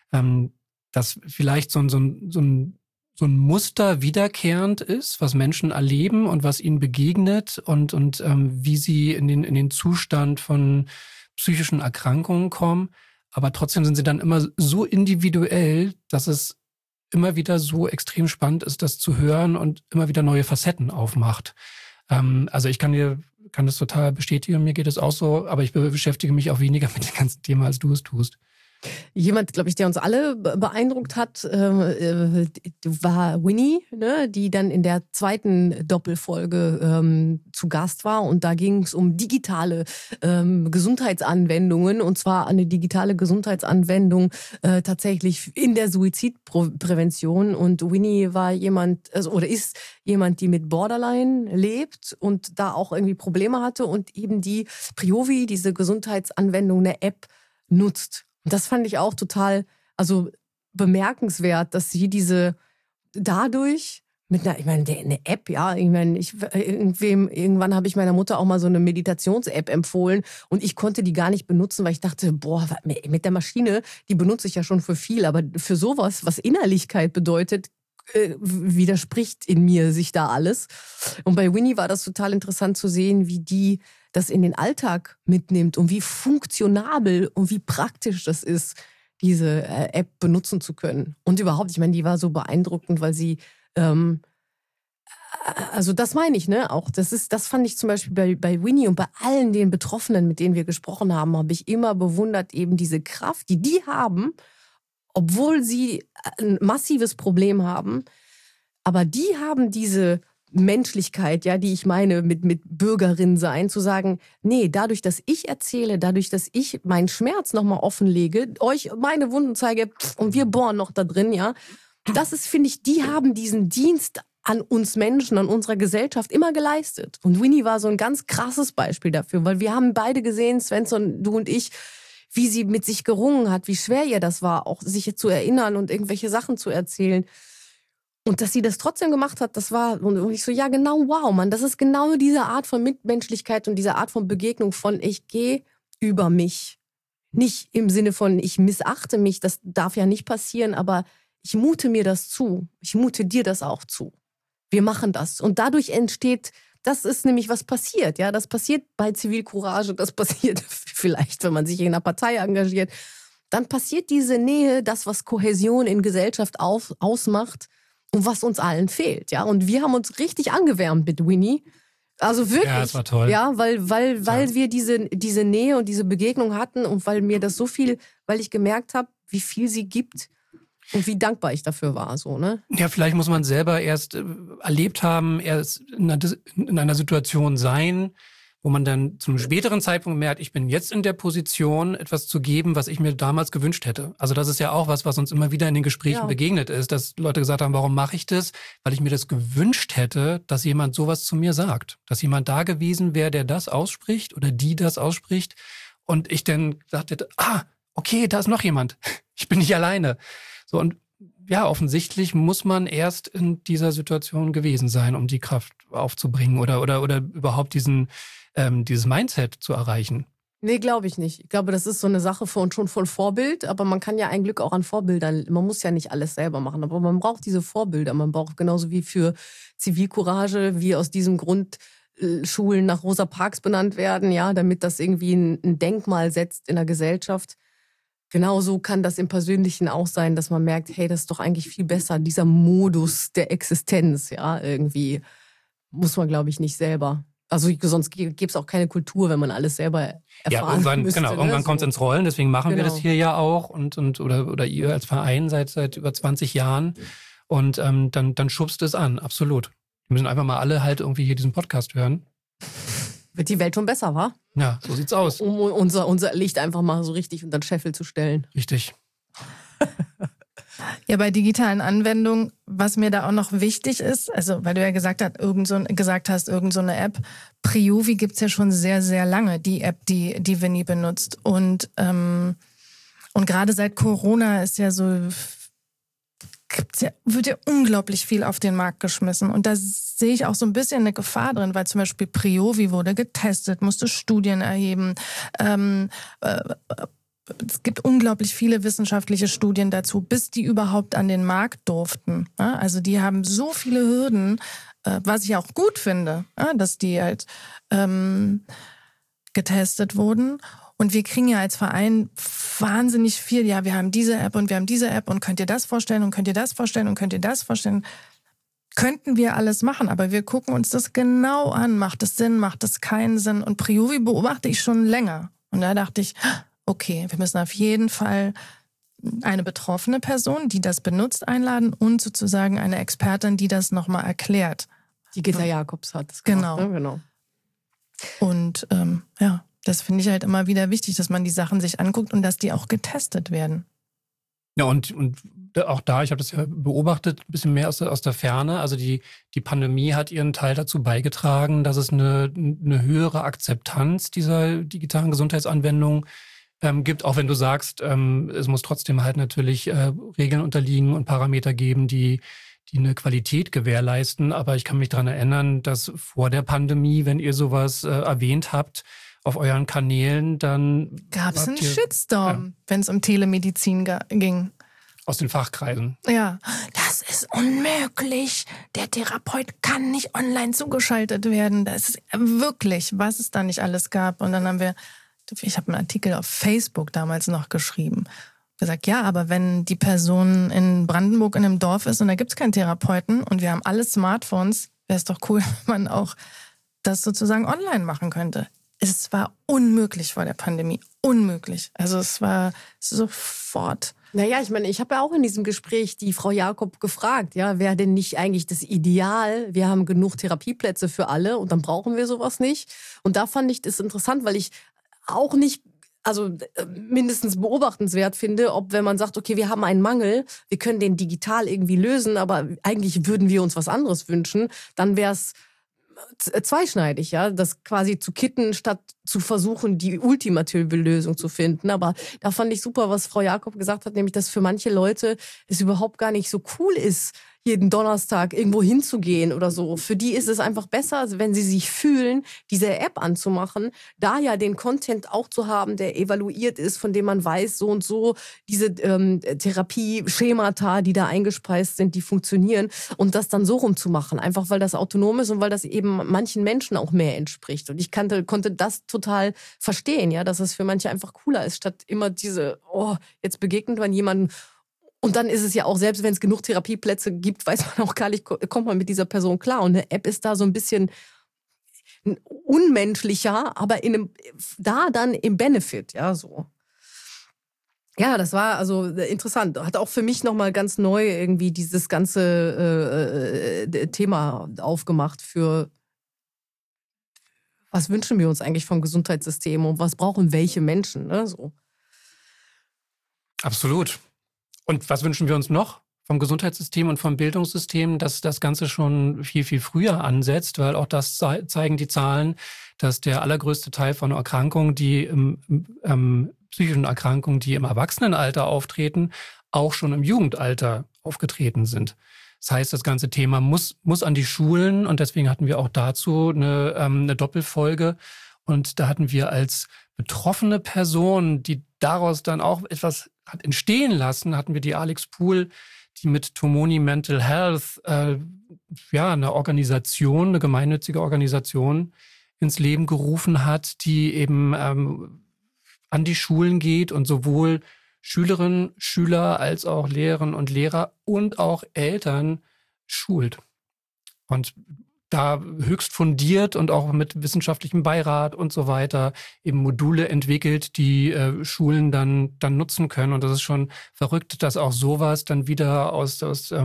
Speaker 4: dass vielleicht so ein Muster wiederkehrend ist, was Menschen erleben und was ihnen begegnet und wie sie in den Zustand von psychischen Erkrankungen kommen. Aber trotzdem sind sie dann immer so individuell, dass es immer wieder so extrem spannend ist, das zu hören und immer wieder neue Facetten aufmacht. Also ich kann das total bestätigen, mir geht es auch so, aber ich beschäftige mich auch weniger mit dem ganzen Thema, als du es tust.
Speaker 3: Jemand, glaube ich, der uns alle beeindruckt hat, war Winnie, ne, die dann in der zweiten Doppelfolge zu Gast war. Und da ging es um digitale Gesundheitsanwendungen. Und zwar eine digitale Gesundheitsanwendung tatsächlich in der Suizidprävention. Und Winnie war ist jemand, die mit Borderline lebt und da auch irgendwie Probleme hatte und eben die Priovi, diese Gesundheitsanwendung, eine App nutzt. Und das fand ich auch total, bemerkenswert, dass sie dadurch mit eine App, ja, irgendwann habe ich meiner Mutter auch mal so eine Meditations-App empfohlen und ich konnte die gar nicht benutzen, weil ich dachte, mit der Maschine, die benutze ich ja schon für viel, aber für sowas, was Innerlichkeit bedeutet, widerspricht in mir sich da alles. Und bei Winnie war das total interessant zu sehen, wie die das in den Alltag mitnimmt und wie funktionabel und wie praktisch das ist, diese App benutzen zu können. Und überhaupt, ich meine, die war so beeindruckend, weil sie, also das meine ich, ne, auch. Das fand ich zum Beispiel bei Winnie und bei allen den Betroffenen, mit denen wir gesprochen haben, habe ich immer bewundert, eben diese Kraft, die haben, obwohl sie ein massives Problem haben, aber die haben diese Menschlichkeit, ja, die ich meine mit Bürgerin sein, zu sagen, nee, dadurch, dass ich erzähle, dadurch, dass ich meinen Schmerz nochmal offenlege, euch meine Wunden zeige und wir bohren noch da drin, ja, das ist, finde ich, die haben diesen Dienst an uns Menschen, an unserer Gesellschaft immer geleistet. Und Winnie war so ein ganz krasses Beispiel dafür, weil wir haben beide gesehen, Svensson, du und ich, wie sie mit sich gerungen hat, wie schwer ihr das war, auch sich zu erinnern und irgendwelche Sachen zu erzählen. Und dass sie das trotzdem gemacht hat, das war, und ich so, ja genau, wow, Mann, das ist genau diese Art von Mitmenschlichkeit und diese Art von Begegnung von, ich gehe über mich. Nicht im Sinne von, ich missachte mich, das darf ja nicht passieren, aber ich mute mir das zu. Ich mute dir das auch zu. Wir machen das. Und dadurch entsteht, das ist nämlich, was passiert. Ja, das passiert bei Zivilcourage, das passiert vielleicht, wenn man sich in einer Partei engagiert. Dann passiert diese Nähe, das, was Kohäsion in Gesellschaft ausmacht und was uns allen fehlt. Ja, und wir haben uns richtig angewärmt mit Winnie. Also wirklich. Ja,
Speaker 4: das war toll.
Speaker 3: Ja, weil wir diese Nähe und diese Begegnung hatten und weil mir das so viel, weil ich gemerkt habe, wie viel sie gibt. Und wie dankbar ich dafür war, so, ne?
Speaker 4: Ja, vielleicht muss man selber erst erlebt haben, erst in einer Situation sein, wo man dann zu einem späteren Zeitpunkt merkt, ich bin jetzt in der Position, etwas zu geben, was ich mir damals gewünscht hätte. Also das ist ja auch was uns immer wieder in den Gesprächen begegnet ist, dass Leute gesagt haben, warum mache ich das? Weil ich mir das gewünscht hätte, dass jemand sowas zu mir sagt. Dass jemand da gewesen wäre, der das ausspricht oder die das ausspricht. Und ich dann gesagt hätte, okay, da ist noch jemand. Ich bin nicht alleine. So, und ja, offensichtlich muss man erst in dieser Situation gewesen sein, um die Kraft aufzubringen oder überhaupt dieses Mindset zu erreichen.
Speaker 3: Nee, glaube ich nicht. Ich glaube, das ist so eine Sache schon von Vorbild, aber man kann ja ein Glück auch an Vorbildern, man muss ja nicht alles selber machen, aber man braucht diese Vorbilder, man braucht genauso wie für Zivilcourage, wie aus diesem Grund Schulen nach Rosa Parks benannt werden, ja, damit das irgendwie ein Denkmal setzt in der Gesellschaft. Genauso kann das im Persönlichen auch sein, dass man merkt, hey, das ist doch eigentlich viel besser, dieser Modus der Existenz, ja, irgendwie muss man, glaube ich, nicht selber. Also sonst gäbe es auch keine Kultur, wenn man alles selber erfahren müsste.
Speaker 4: Genau, irgendwann kommt es ins Rollen, deswegen machen wir das hier ja auch oder ihr als Verein seit über 20 Jahren und dann schubst es an, absolut. Wir müssen einfach mal alle halt irgendwie hier diesen Podcast hören.
Speaker 3: Wird die Welt schon besser, wa?
Speaker 4: Ja, so sieht's aus.
Speaker 3: Um unser Licht einfach mal so richtig unter den Scheffel zu stellen.
Speaker 4: Richtig.
Speaker 5: Ja, bei digitalen Anwendungen, was mir da auch noch wichtig ist, also weil du ja gesagt hast, irgend so eine App, Priovi gibt's ja schon sehr, sehr lange, die App, die Winnie benutzt. Und gerade seit Corona ist ja so, wird ja unglaublich viel auf den Markt geschmissen. Und da sehe ich auch so ein bisschen eine Gefahr drin, weil zum Beispiel Priovi wurde getestet, musste Studien erheben. Es gibt unglaublich viele wissenschaftliche Studien dazu, bis die überhaupt an den Markt durften. Also die haben so viele Hürden, was ich auch gut finde, dass die halt getestet wurden. Und wir kriegen ja als Verein wahnsinnig viel, ja, wir haben diese App und wir haben diese App und könnt ihr das vorstellen und könnt ihr das vorstellen und könnt ihr das vorstellen. Könnten wir alles machen, aber wir gucken uns das genau an. Macht es Sinn, macht es keinen Sinn? Und Priovi beobachte ich schon länger. Und da dachte ich, okay, wir müssen auf jeden Fall eine betroffene Person, die das benutzt, einladen und sozusagen eine Expertin, die das nochmal erklärt.
Speaker 3: Die Gitta Jakobs hat es
Speaker 5: gemacht.
Speaker 3: Genau. Ne? Genau.
Speaker 5: Und das finde ich halt immer wieder wichtig, dass man die Sachen sich anguckt und dass die auch getestet werden.
Speaker 4: Ja, und auch da, ich habe das ja beobachtet, ein bisschen mehr aus der Ferne. Also die Pandemie hat ihren Teil dazu beigetragen, dass es eine höhere Akzeptanz dieser digitalen Gesundheitsanwendung gibt, auch wenn du sagst, es muss trotzdem halt natürlich Regeln unterliegen und Parameter geben, die eine Qualität gewährleisten. Aber ich kann mich daran erinnern, dass vor der Pandemie, wenn ihr sowas erwähnt habt, auf euren Kanälen, dann
Speaker 5: gab es einen Shitstorm, wenn es um Telemedizin ging.
Speaker 4: Aus den Fachkreisen.
Speaker 5: Ja, das ist unmöglich. Der Therapeut kann nicht online zugeschaltet werden. Das ist wirklich, was es da nicht alles gab. Und dann ich habe einen Artikel auf Facebook damals noch geschrieben. gesagt, ja, aber wenn die Person in Brandenburg in einem Dorf ist und da gibt es keinen Therapeuten und wir haben alle Smartphones, wäre es doch cool, wenn man auch das sozusagen online machen könnte. Es war unmöglich vor der Pandemie. Unmöglich. Also es war sofort.
Speaker 3: Naja, ich meine, ich habe ja auch in diesem Gespräch die Frau Jakob gefragt, ja, wäre denn nicht eigentlich das Ideal? Wir haben genug Therapieplätze für alle und dann brauchen wir sowas nicht. Und da fand ich das interessant, weil ich auch nicht, also mindestens beobachtenswert finde, ob wenn man sagt, okay, wir haben einen Mangel, wir können den digital irgendwie lösen, aber eigentlich würden wir uns was anderes wünschen, dann wäre es zweischneidig, ja, das quasi zu kitten, statt zu versuchen, die ultimative Lösung zu finden. Aber da fand ich super, was Frau Jakob gesagt hat, nämlich, dass für manche Leute es überhaupt gar nicht so cool ist, jeden Donnerstag irgendwo hinzugehen oder so. Für die ist es einfach besser, wenn sie sich fühlen, diese App anzumachen, da ja den Content auch zu haben, der evaluiert ist, von dem man weiß, so und so, diese Therapie-Schemata, die da eingespeist sind, die funktionieren und das dann so rumzumachen, einfach weil das autonom ist und weil das eben manchen Menschen auch mehr entspricht. Und ich konnte das total verstehen, ja, dass es für manche einfach cooler ist, statt immer diese, oh, jetzt begegnet man jemandem. Und dann ist es ja auch, selbst wenn es genug Therapieplätze gibt, weiß man auch gar nicht, kommt man mit dieser Person klar. Und eine App ist da so ein bisschen unmenschlicher, aber dann im Benefit, ja, so. Ja, das war also interessant. Hat auch für mich nochmal ganz neu irgendwie dieses ganze Thema aufgemacht für, was wünschen wir uns eigentlich vom Gesundheitssystem und was brauchen welche Menschen, ne, so.
Speaker 4: Absolut. Und was wünschen wir uns noch vom Gesundheitssystem und vom Bildungssystem, dass das Ganze schon viel, viel früher ansetzt, weil auch das zeigen die Zahlen, dass der allergrößte Teil von Erkrankungen, die psychischen Erkrankungen, die im Erwachsenenalter auftreten, auch schon im Jugendalter aufgetreten sind. Das heißt, das ganze Thema muss an die Schulen und deswegen hatten wir auch dazu eine Doppelfolge. Und da hatten wir als betroffene Person, die daraus dann auch etwas hat entstehen lassen, hatten wir die Alex Pool, die mit Tomoni Mental Health eine Organisation, eine gemeinnützige Organisation ins Leben gerufen hat, die eben an die Schulen geht und sowohl Schülerinnen, Schüler als auch Lehrerinnen und Lehrer und auch Eltern schult. Und da höchst fundiert und auch mit wissenschaftlichem Beirat und so weiter eben Module entwickelt, die Schulen dann nutzen können. Und das ist schon verrückt, dass auch sowas dann wieder aus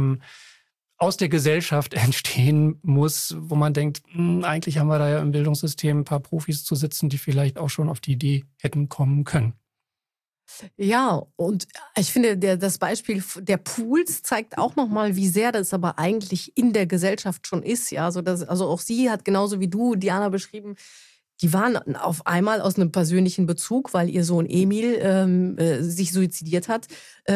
Speaker 4: der Gesellschaft entstehen muss, wo man denkt, eigentlich haben wir da ja im Bildungssystem ein paar Profis zu sitzen, die vielleicht auch schon auf die Idee hätten kommen können.
Speaker 3: Ja, und ich finde, das Beispiel der Pools zeigt auch nochmal, wie sehr das aber eigentlich in der Gesellschaft schon ist. Ja, also auch sie hat genauso wie du, Diana, beschrieben, die waren auf einmal aus einem persönlichen Bezug, weil ihr Sohn Emil sich suizidiert hat,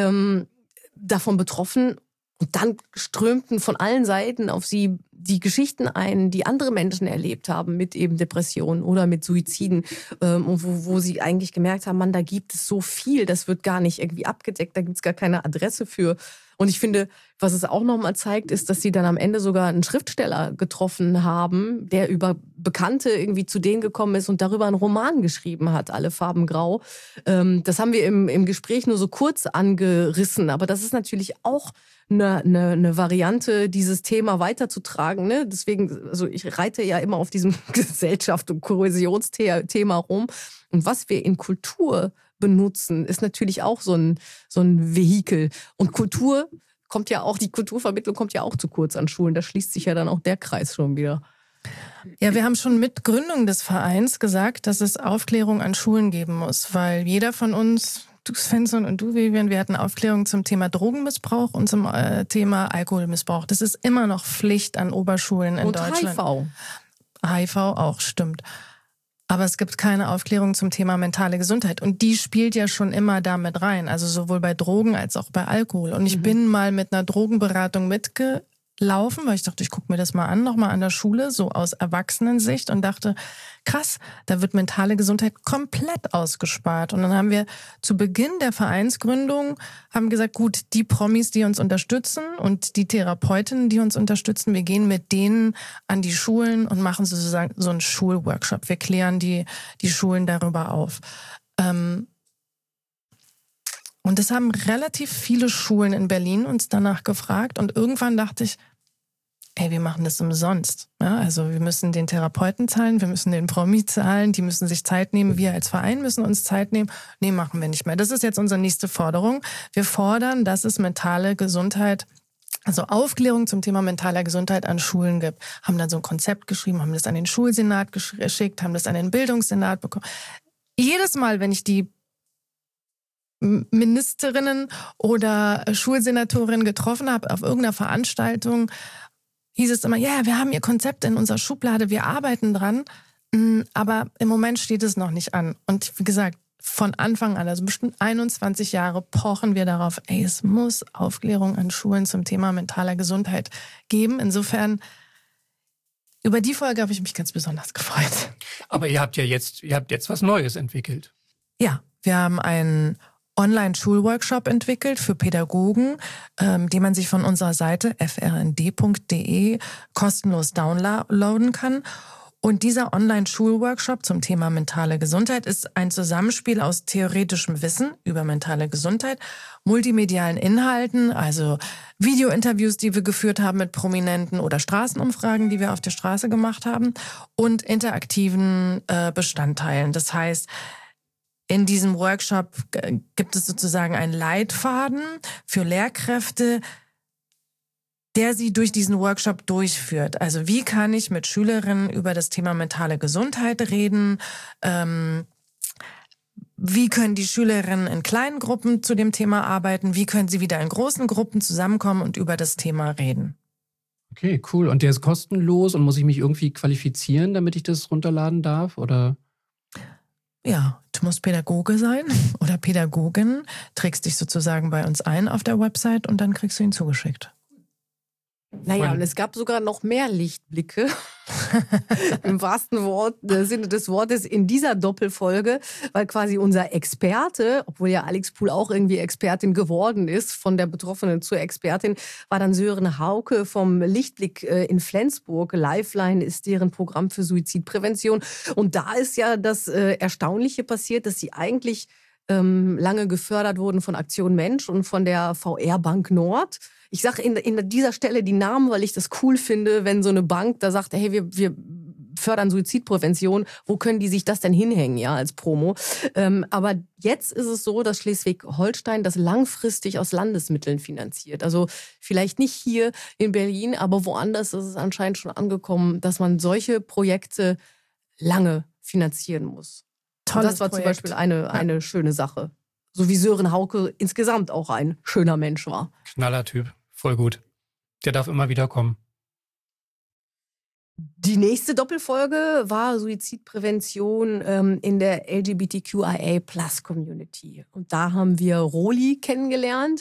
Speaker 3: davon betroffen. Und dann strömten von allen Seiten auf sie die Geschichten ein, die andere Menschen erlebt haben mit eben Depressionen oder mit Suiziden. Und wo sie eigentlich gemerkt haben, Mann, da gibt es so viel, das wird gar nicht irgendwie abgedeckt, da gibt es gar keine Adresse für. Und ich finde, was es auch nochmal zeigt, ist, dass sie dann am Ende sogar einen Schriftsteller getroffen haben, der über Bekannte irgendwie zu denen gekommen ist und darüber einen Roman geschrieben hat, Alle Farben Grau. Das haben wir im Gespräch nur so kurz angerissen, aber das ist natürlich auch eine Variante, dieses Thema weiterzutragen. Ne? Deswegen, also ich reite ja immer auf diesem Gesellschaft- und Kohäsionsthema rum. Und was wir in Kultur benutzen, ist natürlich auch so ein Vehikel. Und Kultur kommt ja auch, die Kulturvermittlung kommt ja auch zu kurz an Schulen. Da schließt sich ja dann auch der Kreis schon wieder.
Speaker 5: Ja, wir haben schon mit Gründung des Vereins gesagt, dass es Aufklärung an Schulen geben muss, weil jeder von uns, du Svensson und du, Vivian, wir hatten Aufklärung zum Thema Drogenmissbrauch und zum Thema Alkoholmissbrauch. Das ist immer noch Pflicht an Oberschulen in Deutschland.
Speaker 3: Und
Speaker 5: HIV auch, stimmt. Aber es gibt keine Aufklärung zum Thema mentale Gesundheit. Und die spielt ja schon immer damit rein. Also sowohl bei Drogen als auch bei Alkohol. Und ich bin mal mit einer Drogenberatung mitgelaufen, weil ich dachte, ich gucke mir das mal an, nochmal an der Schule, so aus Erwachsenensicht und dachte, krass, da wird mentale Gesundheit komplett ausgespart. Und dann haben wir zu Beginn der Vereinsgründung haben gesagt, gut, die Promis, die uns unterstützen und die Therapeutinnen, die uns unterstützen, wir gehen mit denen an die Schulen und machen sozusagen so einen Schulworkshop. Wir klären die Schulen darüber auf. Und Und das haben relativ viele Schulen in Berlin uns danach gefragt. Und irgendwann dachte ich, wir machen das umsonst. Ja, also wir müssen den Therapeuten zahlen, wir müssen den Promi zahlen, die müssen sich Zeit nehmen, wir als Verein müssen uns Zeit nehmen. Nee, machen wir nicht mehr. Das ist jetzt unsere nächste Forderung. Wir fordern, dass es mentale Gesundheit, also Aufklärung zum Thema mentaler Gesundheit an Schulen gibt. Haben dann so ein Konzept geschrieben, haben das an den Schulsenat geschickt, haben das an den Bildungssenat bekommen. Jedes Mal, wenn ich die Ministerinnen oder Schulsenatorinnen getroffen habe auf irgendeiner Veranstaltung, hieß es immer, ja, wir haben Ihr Konzept in unserer Schublade, wir arbeiten dran, aber im Moment steht es noch nicht an. Und wie gesagt, von Anfang an, also bestimmt 21 Jahre, pochen wir darauf, es muss Aufklärung an Schulen zum Thema mentaler Gesundheit geben. Insofern, über die Folge habe ich mich ganz besonders gefreut.
Speaker 4: Aber ihr habt jetzt was Neues entwickelt.
Speaker 5: Ja, wir haben einen Online-Schulworkshop entwickelt für Pädagogen, den man sich von unserer Seite frnd.de kostenlos downloaden kann. Und dieser Online-Schulworkshop zum Thema mentale Gesundheit ist ein Zusammenspiel aus theoretischem Wissen über mentale Gesundheit, multimedialen Inhalten, also Videointerviews, die wir geführt haben mit Prominenten oder Straßenumfragen, die wir auf der Straße gemacht haben, und interaktiven Bestandteilen. Das heißt, in diesem Workshop gibt es sozusagen einen Leitfaden für Lehrkräfte, der sie durch diesen Workshop durchführt. Also wie kann ich mit Schülerinnen über das Thema mentale Gesundheit reden? Wie können die Schülerinnen in kleinen Gruppen zu dem Thema arbeiten? Wie können sie wieder in großen Gruppen zusammenkommen und über das Thema reden?
Speaker 4: Okay, cool. Und der ist kostenlos und muss ich mich irgendwie qualifizieren, damit ich das runterladen darf? Oder?
Speaker 5: Ja, du musst Pädagoge sein oder Pädagogin, trägst dich sozusagen bei uns ein auf der Website und dann kriegst du ihn zugeschickt.
Speaker 3: Naja, und es gab sogar noch mehr Lichtblicke, im wahrsten Sinne des Wortes, in dieser Doppelfolge, weil quasi unser Experte, obwohl ja Alex Puhl auch irgendwie Expertin geworden ist, von der Betroffenen zur Expertin, war dann Sören Hauke vom Lichtblick in Flensburg. Lifeline ist deren Programm für Suizidprävention. Und da ist ja das Erstaunliche passiert, dass sie eigentlich lange gefördert wurden von Aktion Mensch und von der VR Bank Nord. Ich sage in dieser Stelle die Namen, weil ich das cool finde, wenn so eine Bank da sagt, hey, wir fördern Suizidprävention, wo können die sich das denn hinhängen, ja, als Promo? Aber jetzt ist es so, dass Schleswig-Holstein das langfristig aus Landesmitteln finanziert. Also vielleicht nicht hier in Berlin, aber woanders ist es anscheinend schon angekommen, dass man solche Projekte lange finanzieren muss.
Speaker 5: Tolles
Speaker 3: das war
Speaker 5: Projekt.
Speaker 3: zum Beispiel eine schöne Sache. So wie Sören Hauke insgesamt auch ein schöner Mensch war.
Speaker 4: Knaller Typ, voll gut. Der darf immer wieder kommen.
Speaker 3: Die nächste Doppelfolge war Suizidprävention in der LGBTQIA+-Community. Und da haben wir Roli kennengelernt,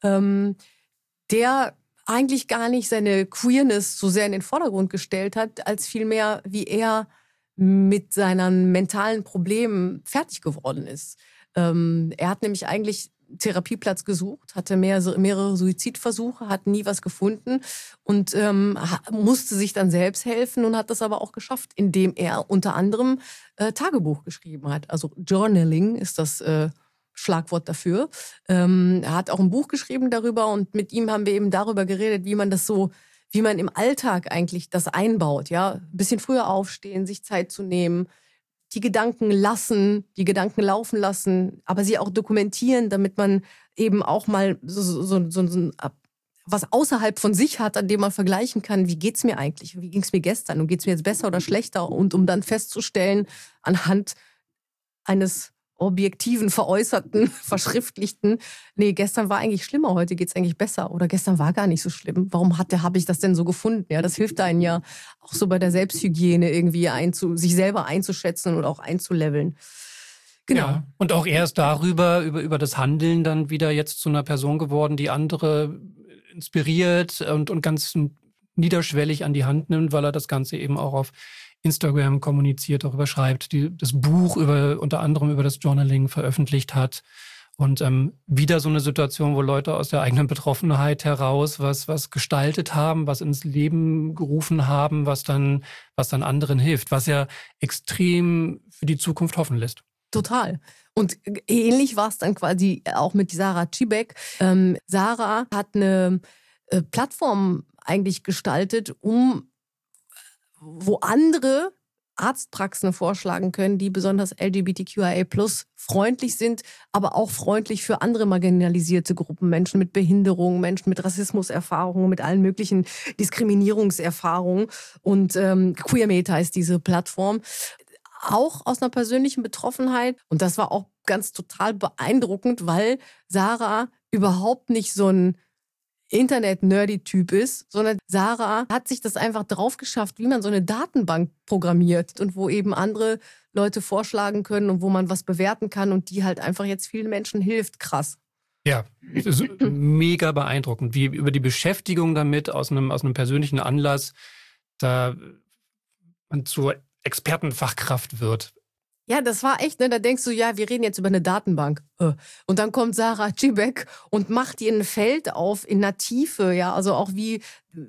Speaker 3: der eigentlich gar nicht seine Queerness so sehr in den Vordergrund gestellt hat, als vielmehr, wie er mit seinen mentalen Problemen fertig geworden ist. Er hat nämlich eigentlich Therapieplatz gesucht, hatte mehrere Suizidversuche, hat nie was gefunden und musste sich dann selbst helfen und hat das aber auch geschafft, indem er unter anderem Tagebuch geschrieben hat. Also Journaling ist das Schlagwort dafür. Er hat auch ein Buch geschrieben darüber und mit ihm haben wir eben darüber geredet, wie man im Alltag eigentlich das einbaut, ja, ein bisschen früher aufstehen, sich Zeit zu nehmen, die Gedanken laufen lassen, aber sie auch dokumentieren, damit man eben auch mal so was außerhalb von sich hat, an dem man vergleichen kann, wie geht's mir eigentlich, wie ging's mir gestern und geht's mir jetzt besser oder schlechter, und um dann festzustellen anhand eines objektiven, veräußerten, verschriftlichten, nee, gestern war eigentlich schlimmer, heute geht's eigentlich besser oder gestern war gar nicht so schlimm. Warum habe ich das denn so gefunden? Ja, das hilft einem ja auch so bei der Selbsthygiene irgendwie sich selber einzuschätzen und auch einzuleveln. Genau.
Speaker 4: Ja, und auch er ist darüber, über das Handeln dann wieder jetzt zu einer Person geworden, die andere inspiriert und ganz niederschwellig an die Hand nimmt, weil er das Ganze eben auch auf Instagram kommuniziert, darüber schreibt, das Buch unter anderem über das Journaling veröffentlicht hat. Und wieder so eine Situation, wo Leute aus der eigenen Betroffenheit heraus was gestaltet haben, was ins Leben gerufen haben, was dann anderen hilft, was ja extrem für die Zukunft hoffen lässt.
Speaker 3: Total. Und ähnlich war es dann quasi auch mit Sarah Cibek. Sarah hat eine Plattform eigentlich gestaltet, wo andere Arztpraxen vorschlagen können, die besonders LGBTQIA+ freundlich sind, aber auch freundlich für andere marginalisierte Gruppen, Menschen mit Behinderung, Menschen mit Rassismuserfahrungen, mit allen möglichen Diskriminierungserfahrungen. Und Queermate heißt diese Plattform. Auch aus einer persönlichen Betroffenheit. Und das war auch ganz total beeindruckend, weil Sarah überhaupt nicht so ein Internet-Nerdy-Typ ist, sondern Sarah hat sich das einfach drauf geschafft, wie man so eine Datenbank programmiert und wo eben andere Leute vorschlagen können und wo man was bewerten kann und die halt einfach jetzt vielen Menschen hilft. Krass.
Speaker 4: Ja, das ist mega beeindruckend, wie über die Beschäftigung damit aus einem persönlichen Anlass da man zur Expertenfachkraft wird.
Speaker 3: Ja, das war echt, ne? Da denkst du, ja, wir reden jetzt über eine Datenbank. Und dann kommt Sarah Cibek und macht ihr ein Feld auf in einer Tiefe, ja, also auch wie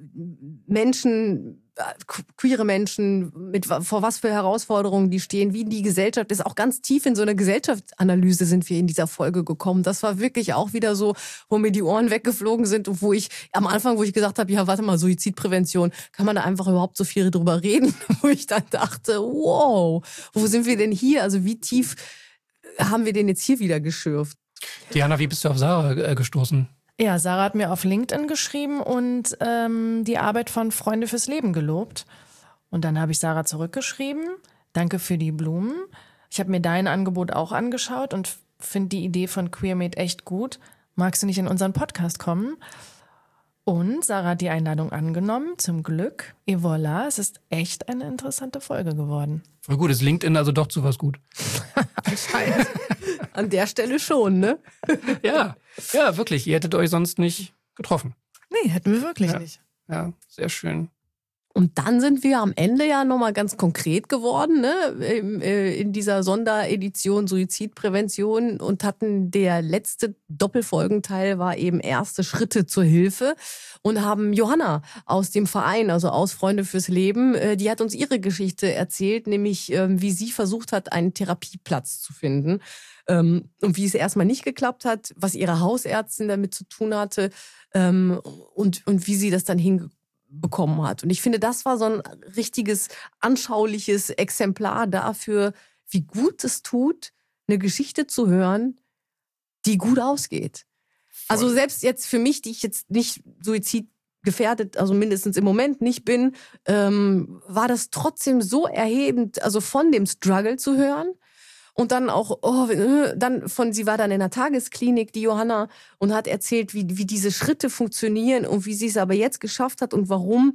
Speaker 3: Menschen, queere Menschen, vor was für Herausforderungen die stehen, wie die Gesellschaft ist. Auch ganz tief in so eine Gesellschaftsanalyse sind wir in dieser Folge gekommen. Das war wirklich auch wieder so, wo mir die Ohren weggeflogen sind und wo ich am Anfang, wo ich gesagt habe, ja, warte mal, Suizidprävention, kann man da einfach überhaupt so viel drüber reden? Wo ich dann dachte, wow, wo sind wir denn hier? Also wie tief haben wir den jetzt hier wieder geschürft?
Speaker 4: Diana, wie bist du auf Sarah gestoßen?
Speaker 5: Ja, Sarah hat mir auf LinkedIn geschrieben und die Arbeit von Freunde fürs Leben gelobt. Und dann habe ich Sarah zurückgeschrieben. Danke für die Blumen. Ich habe mir dein Angebot auch angeschaut und finde die Idee von Queermate echt gut. Magst du nicht in unseren Podcast kommen? Und Sarah hat die Einladung angenommen, zum Glück. Et voilà, es ist echt eine interessante Folge geworden.
Speaker 4: Voll gut, ist LinkedIn also doch zu was gut.
Speaker 3: Anscheinend. An der Stelle schon, ne?
Speaker 4: Ja, wirklich. Ihr hättet euch sonst nicht getroffen.
Speaker 5: Nee, hätten wir wirklich nicht.
Speaker 4: Ja, sehr schön.
Speaker 3: Und dann sind wir am Ende ja nochmal ganz konkret geworden, ne? In dieser Sonderedition Suizidprävention und hatten der letzte Doppelfolgenteil war eben erste Schritte zur Hilfe und haben Johanna aus dem Verein, also aus Freunde fürs Leben, die hat uns ihre Geschichte erzählt, nämlich wie sie versucht hat, einen Therapieplatz zu finden und wie es erstmal nicht geklappt hat, was ihre Hausärztin damit zu tun hatte und wie sie das dann hinbekommen hat. Und ich finde, das war so ein richtiges, anschauliches Exemplar dafür, wie gut es tut, eine Geschichte zu hören, die gut ausgeht. Also selbst jetzt für mich, die ich jetzt nicht suizidgefährdet, also mindestens im Moment nicht bin, war das trotzdem so erhebend, also von dem Struggle zu hören. Und dann auch, sie war dann in der Tagesklinik, die Johanna, und hat erzählt, wie diese Schritte funktionieren und wie sie es aber jetzt geschafft hat und warum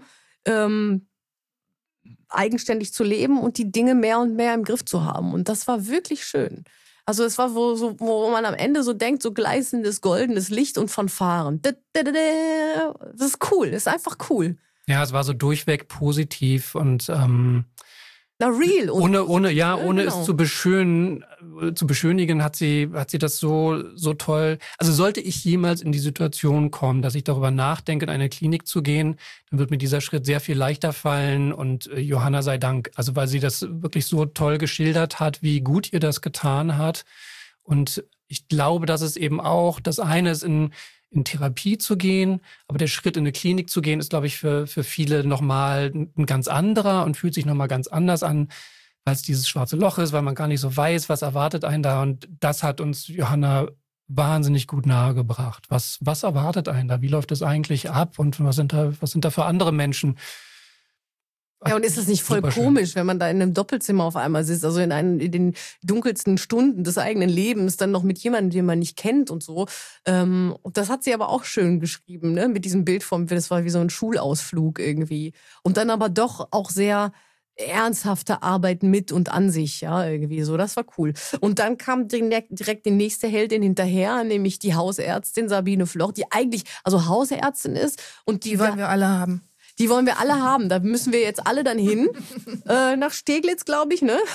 Speaker 3: eigenständig zu leben und die Dinge mehr und mehr im Griff zu haben. Und das war wirklich schön. Also es war wo man am Ende so denkt, so gleißendes, goldenes Licht und Fanfaren. Das ist cool, das ist einfach cool.
Speaker 4: Ja, es war so durchweg positiv und
Speaker 3: real.
Speaker 4: Ohne
Speaker 3: genau.
Speaker 4: es zu beschönigen, hat sie das so toll. Also sollte ich jemals in die Situation kommen, dass ich darüber nachdenke, in eine Klinik zu gehen, dann wird mir dieser Schritt sehr viel leichter fallen und Johanna sei Dank. Also weil sie das wirklich so toll geschildert hat, wie gut ihr das getan hat. Und ich glaube, dass es eben auch, das eine ist in Therapie zu gehen, aber der Schritt in eine Klinik zu gehen, ist, glaube ich, für viele nochmal ein ganz anderer und fühlt sich nochmal ganz anders an, weil es dieses schwarze Loch ist, weil man gar nicht so weiß, was erwartet einen da. Und das hat uns Johanna wahnsinnig gut nahegebracht. Was erwartet einen da? Wie läuft das eigentlich ab? Und was sind da für andere Menschen?
Speaker 3: Ja, und ist es nicht voll komisch, wenn man da in einem Doppelzimmer auf einmal sitzt, also in den dunkelsten Stunden des eigenen Lebens, dann noch mit jemandem, den man nicht kennt und so. Und das hat sie aber auch schön geschrieben, ne? Mit diesem Bild das war wie so ein Schulausflug irgendwie. Und dann aber doch auch sehr ernsthafte Arbeit mit und an sich, ja, irgendwie so. Das war cool. Und dann kam direkt die nächste Heldin hinterher, nämlich die Hausärztin Sabine Floch, die eigentlich, also Hausärztin ist und
Speaker 5: die wollen wir alle haben.
Speaker 3: Die wollen wir alle haben. Da müssen wir jetzt alle dann hin. Nach Steglitz, glaube ich, ne?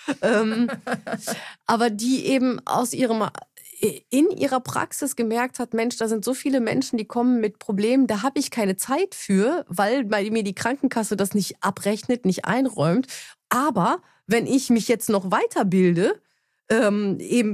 Speaker 3: Aber die eben in ihrer Praxis gemerkt hat, Mensch, da sind so viele Menschen, die kommen mit Problemen, da habe ich keine Zeit für, weil mir die Krankenkasse das nicht abrechnet, nicht einräumt. Aber wenn ich mich jetzt noch weiterbilde, eben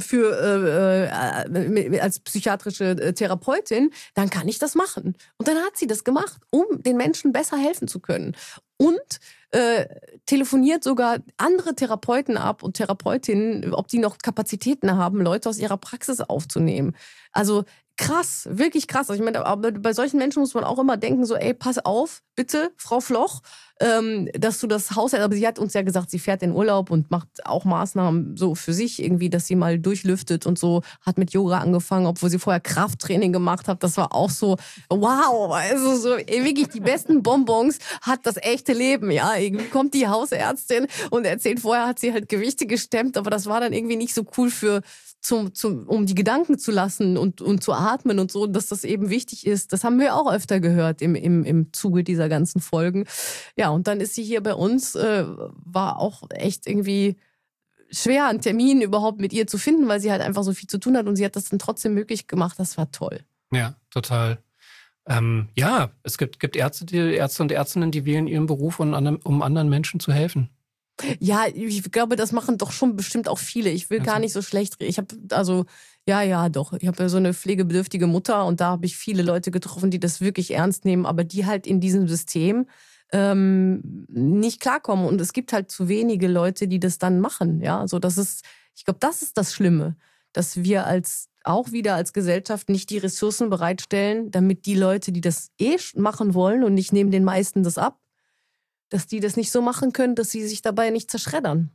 Speaker 3: als psychiatrische Therapeutin, dann kann ich das machen. Und dann hat sie das gemacht, um den Menschen besser helfen zu können. Und telefoniert sogar andere Therapeuten ab und Therapeutinnen, ob die noch Kapazitäten haben, Leute aus ihrer Praxis aufzunehmen. Also krass, wirklich krass. Also ich meine, aber bei solchen Menschen muss man auch immer denken, so, ey, pass auf, bitte, Frau Floch, dass du das Haus, aber sie hat uns ja gesagt, sie fährt in Urlaub und macht auch Maßnahmen so für sich irgendwie, dass sie mal durchlüftet und so, hat mit Yoga angefangen, obwohl sie vorher Krafttraining gemacht hat. Das war auch so, wow, also so wirklich die besten Bonbons hat das echte Leben, ja. Irgendwie kommt die Hausärztin und erzählt, vorher hat sie halt Gewichte gestemmt, aber das war dann irgendwie nicht so cool um die Gedanken zu lassen und zu atmen und so, dass das eben wichtig ist. Das haben wir auch öfter gehört im Zuge dieser ganzen Folgen. Ja, und dann ist sie hier bei uns, war auch echt irgendwie schwer, einen Termin überhaupt mit ihr zu finden, weil sie halt einfach so viel zu tun hat und sie hat das dann trotzdem möglich gemacht. Das war toll.
Speaker 4: Ja, total. Ja, es gibt Ärzte und Ärztinnen, die wählen ihren Beruf, um anderen Menschen zu helfen.
Speaker 3: Ja, ich glaube, das machen doch schon bestimmt auch viele. Ich will gar nicht so schlecht reden. Ich habe doch. Ich habe ja so eine pflegebedürftige Mutter und da habe ich viele Leute getroffen, die das wirklich ernst nehmen, aber die halt in diesem System nicht klarkommen. Und es gibt halt zu wenige Leute, die das dann machen. Ja, also ich glaube, das ist das Schlimme, dass wir als Gesellschaft nicht die Ressourcen bereitstellen, damit die Leute, die das machen wollen und nicht nehmen den meisten das ab, dass die das nicht so machen können, dass sie sich dabei nicht zerschreddern.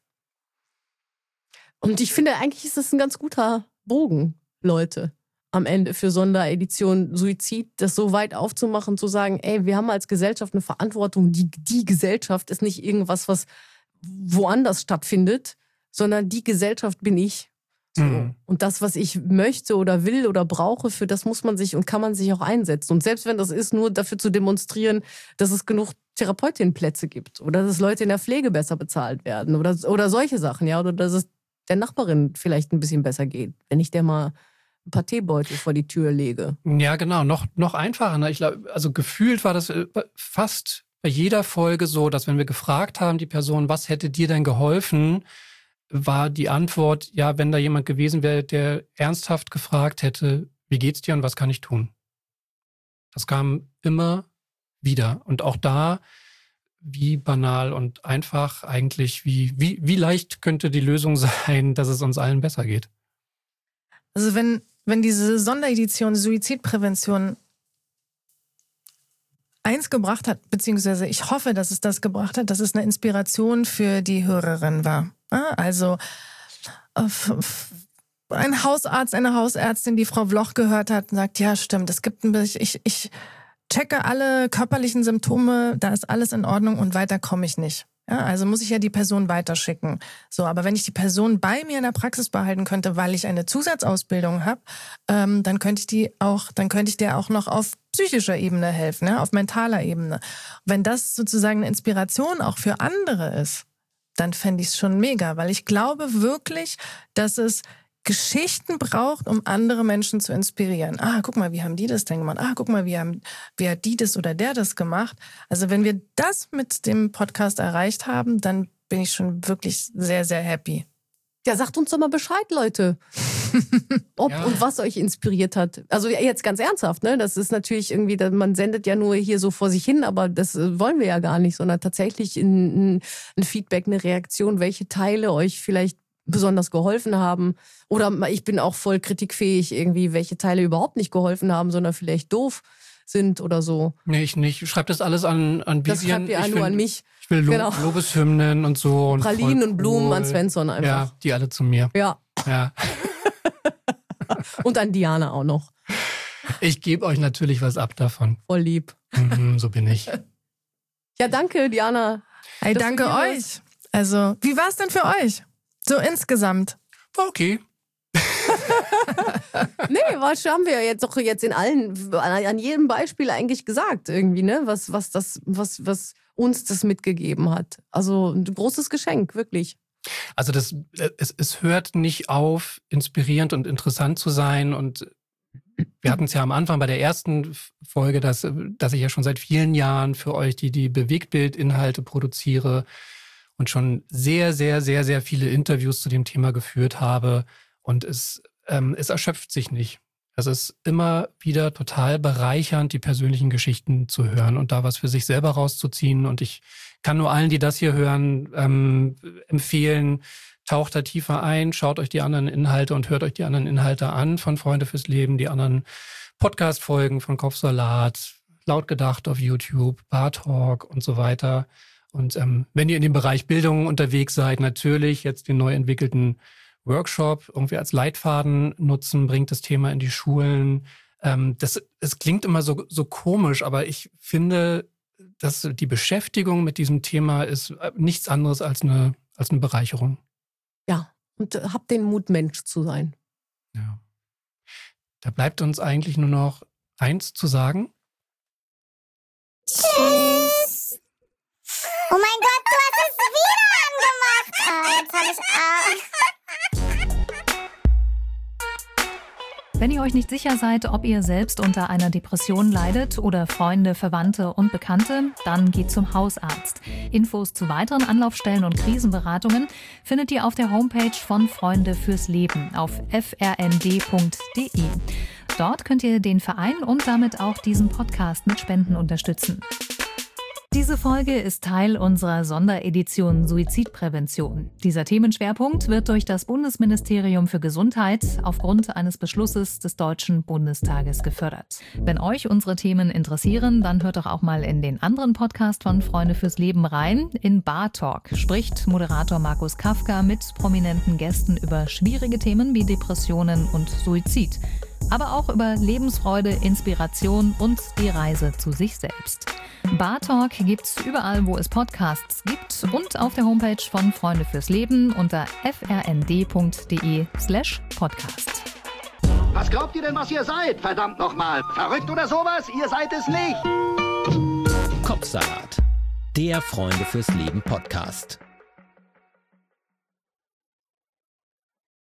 Speaker 3: Und ich finde, eigentlich ist das ein ganz guter Bogen, Leute, am Ende für Sonderedition Suizid, das so weit aufzumachen, zu sagen, ey, wir haben als Gesellschaft eine Verantwortung, die Gesellschaft ist nicht irgendwas, was woanders stattfindet, sondern die Gesellschaft bin ich. So. Und das, was ich möchte oder will oder brauche, für das muss man sich und kann man sich auch einsetzen. Und selbst wenn das ist, nur dafür zu demonstrieren, dass es genug Therapeutinnenplätze gibt oder dass Leute in der Pflege besser bezahlt werden oder solche Sachen, ja, oder dass es der Nachbarin vielleicht ein bisschen besser geht, wenn ich der mal ein paar Teebeutel vor die Tür lege.
Speaker 4: Ja, genau, noch einfacher. Ne? Ich glaube, also gefühlt war das fast bei jeder Folge so, dass wenn wir gefragt haben, die Person, was hätte dir denn geholfen, war die Antwort, ja, wenn da jemand gewesen wäre, der ernsthaft gefragt hätte, wie geht's dir und was kann ich tun? Das kam immer wieder. Und auch da, wie banal und einfach eigentlich, wie leicht könnte die Lösung sein, dass es uns allen besser geht?
Speaker 5: Also wenn diese Sonderedition Suizidprävention eins gebracht hat, beziehungsweise ich hoffe, dass es das gebracht hat, dass es eine Inspiration für die Hörerin war. Also ein Hausarzt, eine Hausärztin, die Frau Vloch gehört hat, sagt, ja stimmt, es gibt ein bisschen, ich checke alle körperlichen Symptome, da ist alles in Ordnung und weiter komme ich nicht. Ja, also muss ich ja die Person weiterschicken. So, aber wenn ich die Person bei mir in der Praxis behalten könnte, weil ich eine Zusatzausbildung habe, dann könnte ich der auch noch auf psychischer Ebene helfen, ja, auf mentaler Ebene. Wenn das sozusagen eine Inspiration auch für andere ist, dann fände ich es schon mega, weil ich glaube wirklich, dass es Geschichten braucht, um andere Menschen zu inspirieren. Guck mal, wie haben die das denn gemacht? Guck mal, wie hat die das oder der das gemacht? Also wenn wir das mit dem Podcast erreicht haben, dann bin ich schon wirklich sehr, sehr happy.
Speaker 3: Ja, sagt uns doch mal Bescheid, Leute. Ob und was euch inspiriert hat. Also jetzt ganz ernsthaft, ne? Das ist natürlich irgendwie, man sendet ja nur hier so vor sich hin, aber das wollen wir ja gar nicht, sondern tatsächlich ein Feedback, eine Reaktion, welche Teile euch vielleicht besonders geholfen haben. Oder ich bin auch voll kritikfähig irgendwie, welche Teile überhaupt nicht geholfen haben, sondern vielleicht doof sind oder so.
Speaker 4: Nee, ich nicht. Schreibt das alles an Vivian.
Speaker 3: Das schreibt ihr nur an mich.
Speaker 4: Ich will Lobeshymnen und so. Und
Speaker 3: Pralinen und Blumen an Svensson einfach.
Speaker 4: Ja, die alle zu mir.
Speaker 3: Ja. Und an Diana auch noch.
Speaker 4: Ich gebe euch natürlich was ab davon.
Speaker 3: Voll lieb.
Speaker 4: So bin ich.
Speaker 3: Ja, danke, Diana.
Speaker 5: Hey, danke euch. Also, wie war es denn für euch? So insgesamt.
Speaker 4: War okay.
Speaker 3: Nee, was haben wir jetzt an jedem Beispiel eigentlich gesagt, irgendwie, ne? Was uns das mitgegeben hat. Also ein großes Geschenk, wirklich.
Speaker 4: Also es hört nicht auf, inspirierend und interessant zu sein. Und wir hatten es ja am Anfang bei der ersten Folge, dass ich ja schon seit vielen Jahren für euch die Bewegtbildinhalte produziere. und schon sehr, sehr, sehr, sehr viele Interviews zu dem Thema geführt habe. Und es erschöpft sich nicht. Es ist immer wieder total bereichernd, die persönlichen Geschichten zu hören und da was für sich selber rauszuziehen. Und ich kann nur allen, die das hier hören, empfehlen, taucht da tiefer ein, schaut euch die anderen Inhalte und hört euch die anderen Inhalte an von Freunde fürs Leben, die anderen Podcast-Folgen von Kopfsalat, Laut gedacht auf YouTube, Bar Talk und so weiter. Und wenn ihr in dem Bereich Bildung unterwegs seid, natürlich jetzt den neu entwickelten Workshop irgendwie als Leitfaden nutzen, bringt das Thema in die Schulen. Es klingt immer so komisch, aber ich finde, dass die Beschäftigung mit diesem Thema ist nichts anderes als eine Bereicherung.
Speaker 3: Ja, und habt den Mut, Mensch zu sein.
Speaker 4: Ja. Da bleibt uns eigentlich nur noch eins zu sagen.
Speaker 2: Tschüss. Oh mein Gott, du hast es wieder angemacht. Jetzt habe ich
Speaker 6: Wenn ihr euch nicht sicher seid, ob ihr selbst unter einer Depression leidet oder Freunde, Verwandte und Bekannte, dann geht zum Hausarzt. Infos zu weiteren Anlaufstellen und Krisenberatungen findet ihr auf der Homepage von Freunde fürs Leben auf frnd.de. Dort könnt ihr den Verein und damit auch diesen Podcast mit Spenden unterstützen. Diese Folge ist Teil unserer Sonderedition Suizidprävention. Dieser Themenschwerpunkt wird durch das Bundesministerium für Gesundheit aufgrund eines Beschlusses des Deutschen Bundestages gefördert. Wenn euch unsere Themen interessieren, dann hört doch auch mal in den anderen Podcast von Freunde fürs Leben rein. In Bar Talk spricht Moderator Markus Kafka mit prominenten Gästen über schwierige Themen wie Depressionen und Suizid. Aber auch über Lebensfreude, Inspiration und die Reise zu sich selbst. Bar Talk gibt's überall, wo es Podcasts gibt und auf der Homepage von Freunde fürs Leben unter frnd.de/podcast.
Speaker 7: Was glaubt ihr denn, was ihr seid? Verdammt nochmal. Verrückt oder sowas? Ihr seid es nicht.
Speaker 1: Kopfsalat, der Freunde fürs Leben Podcast.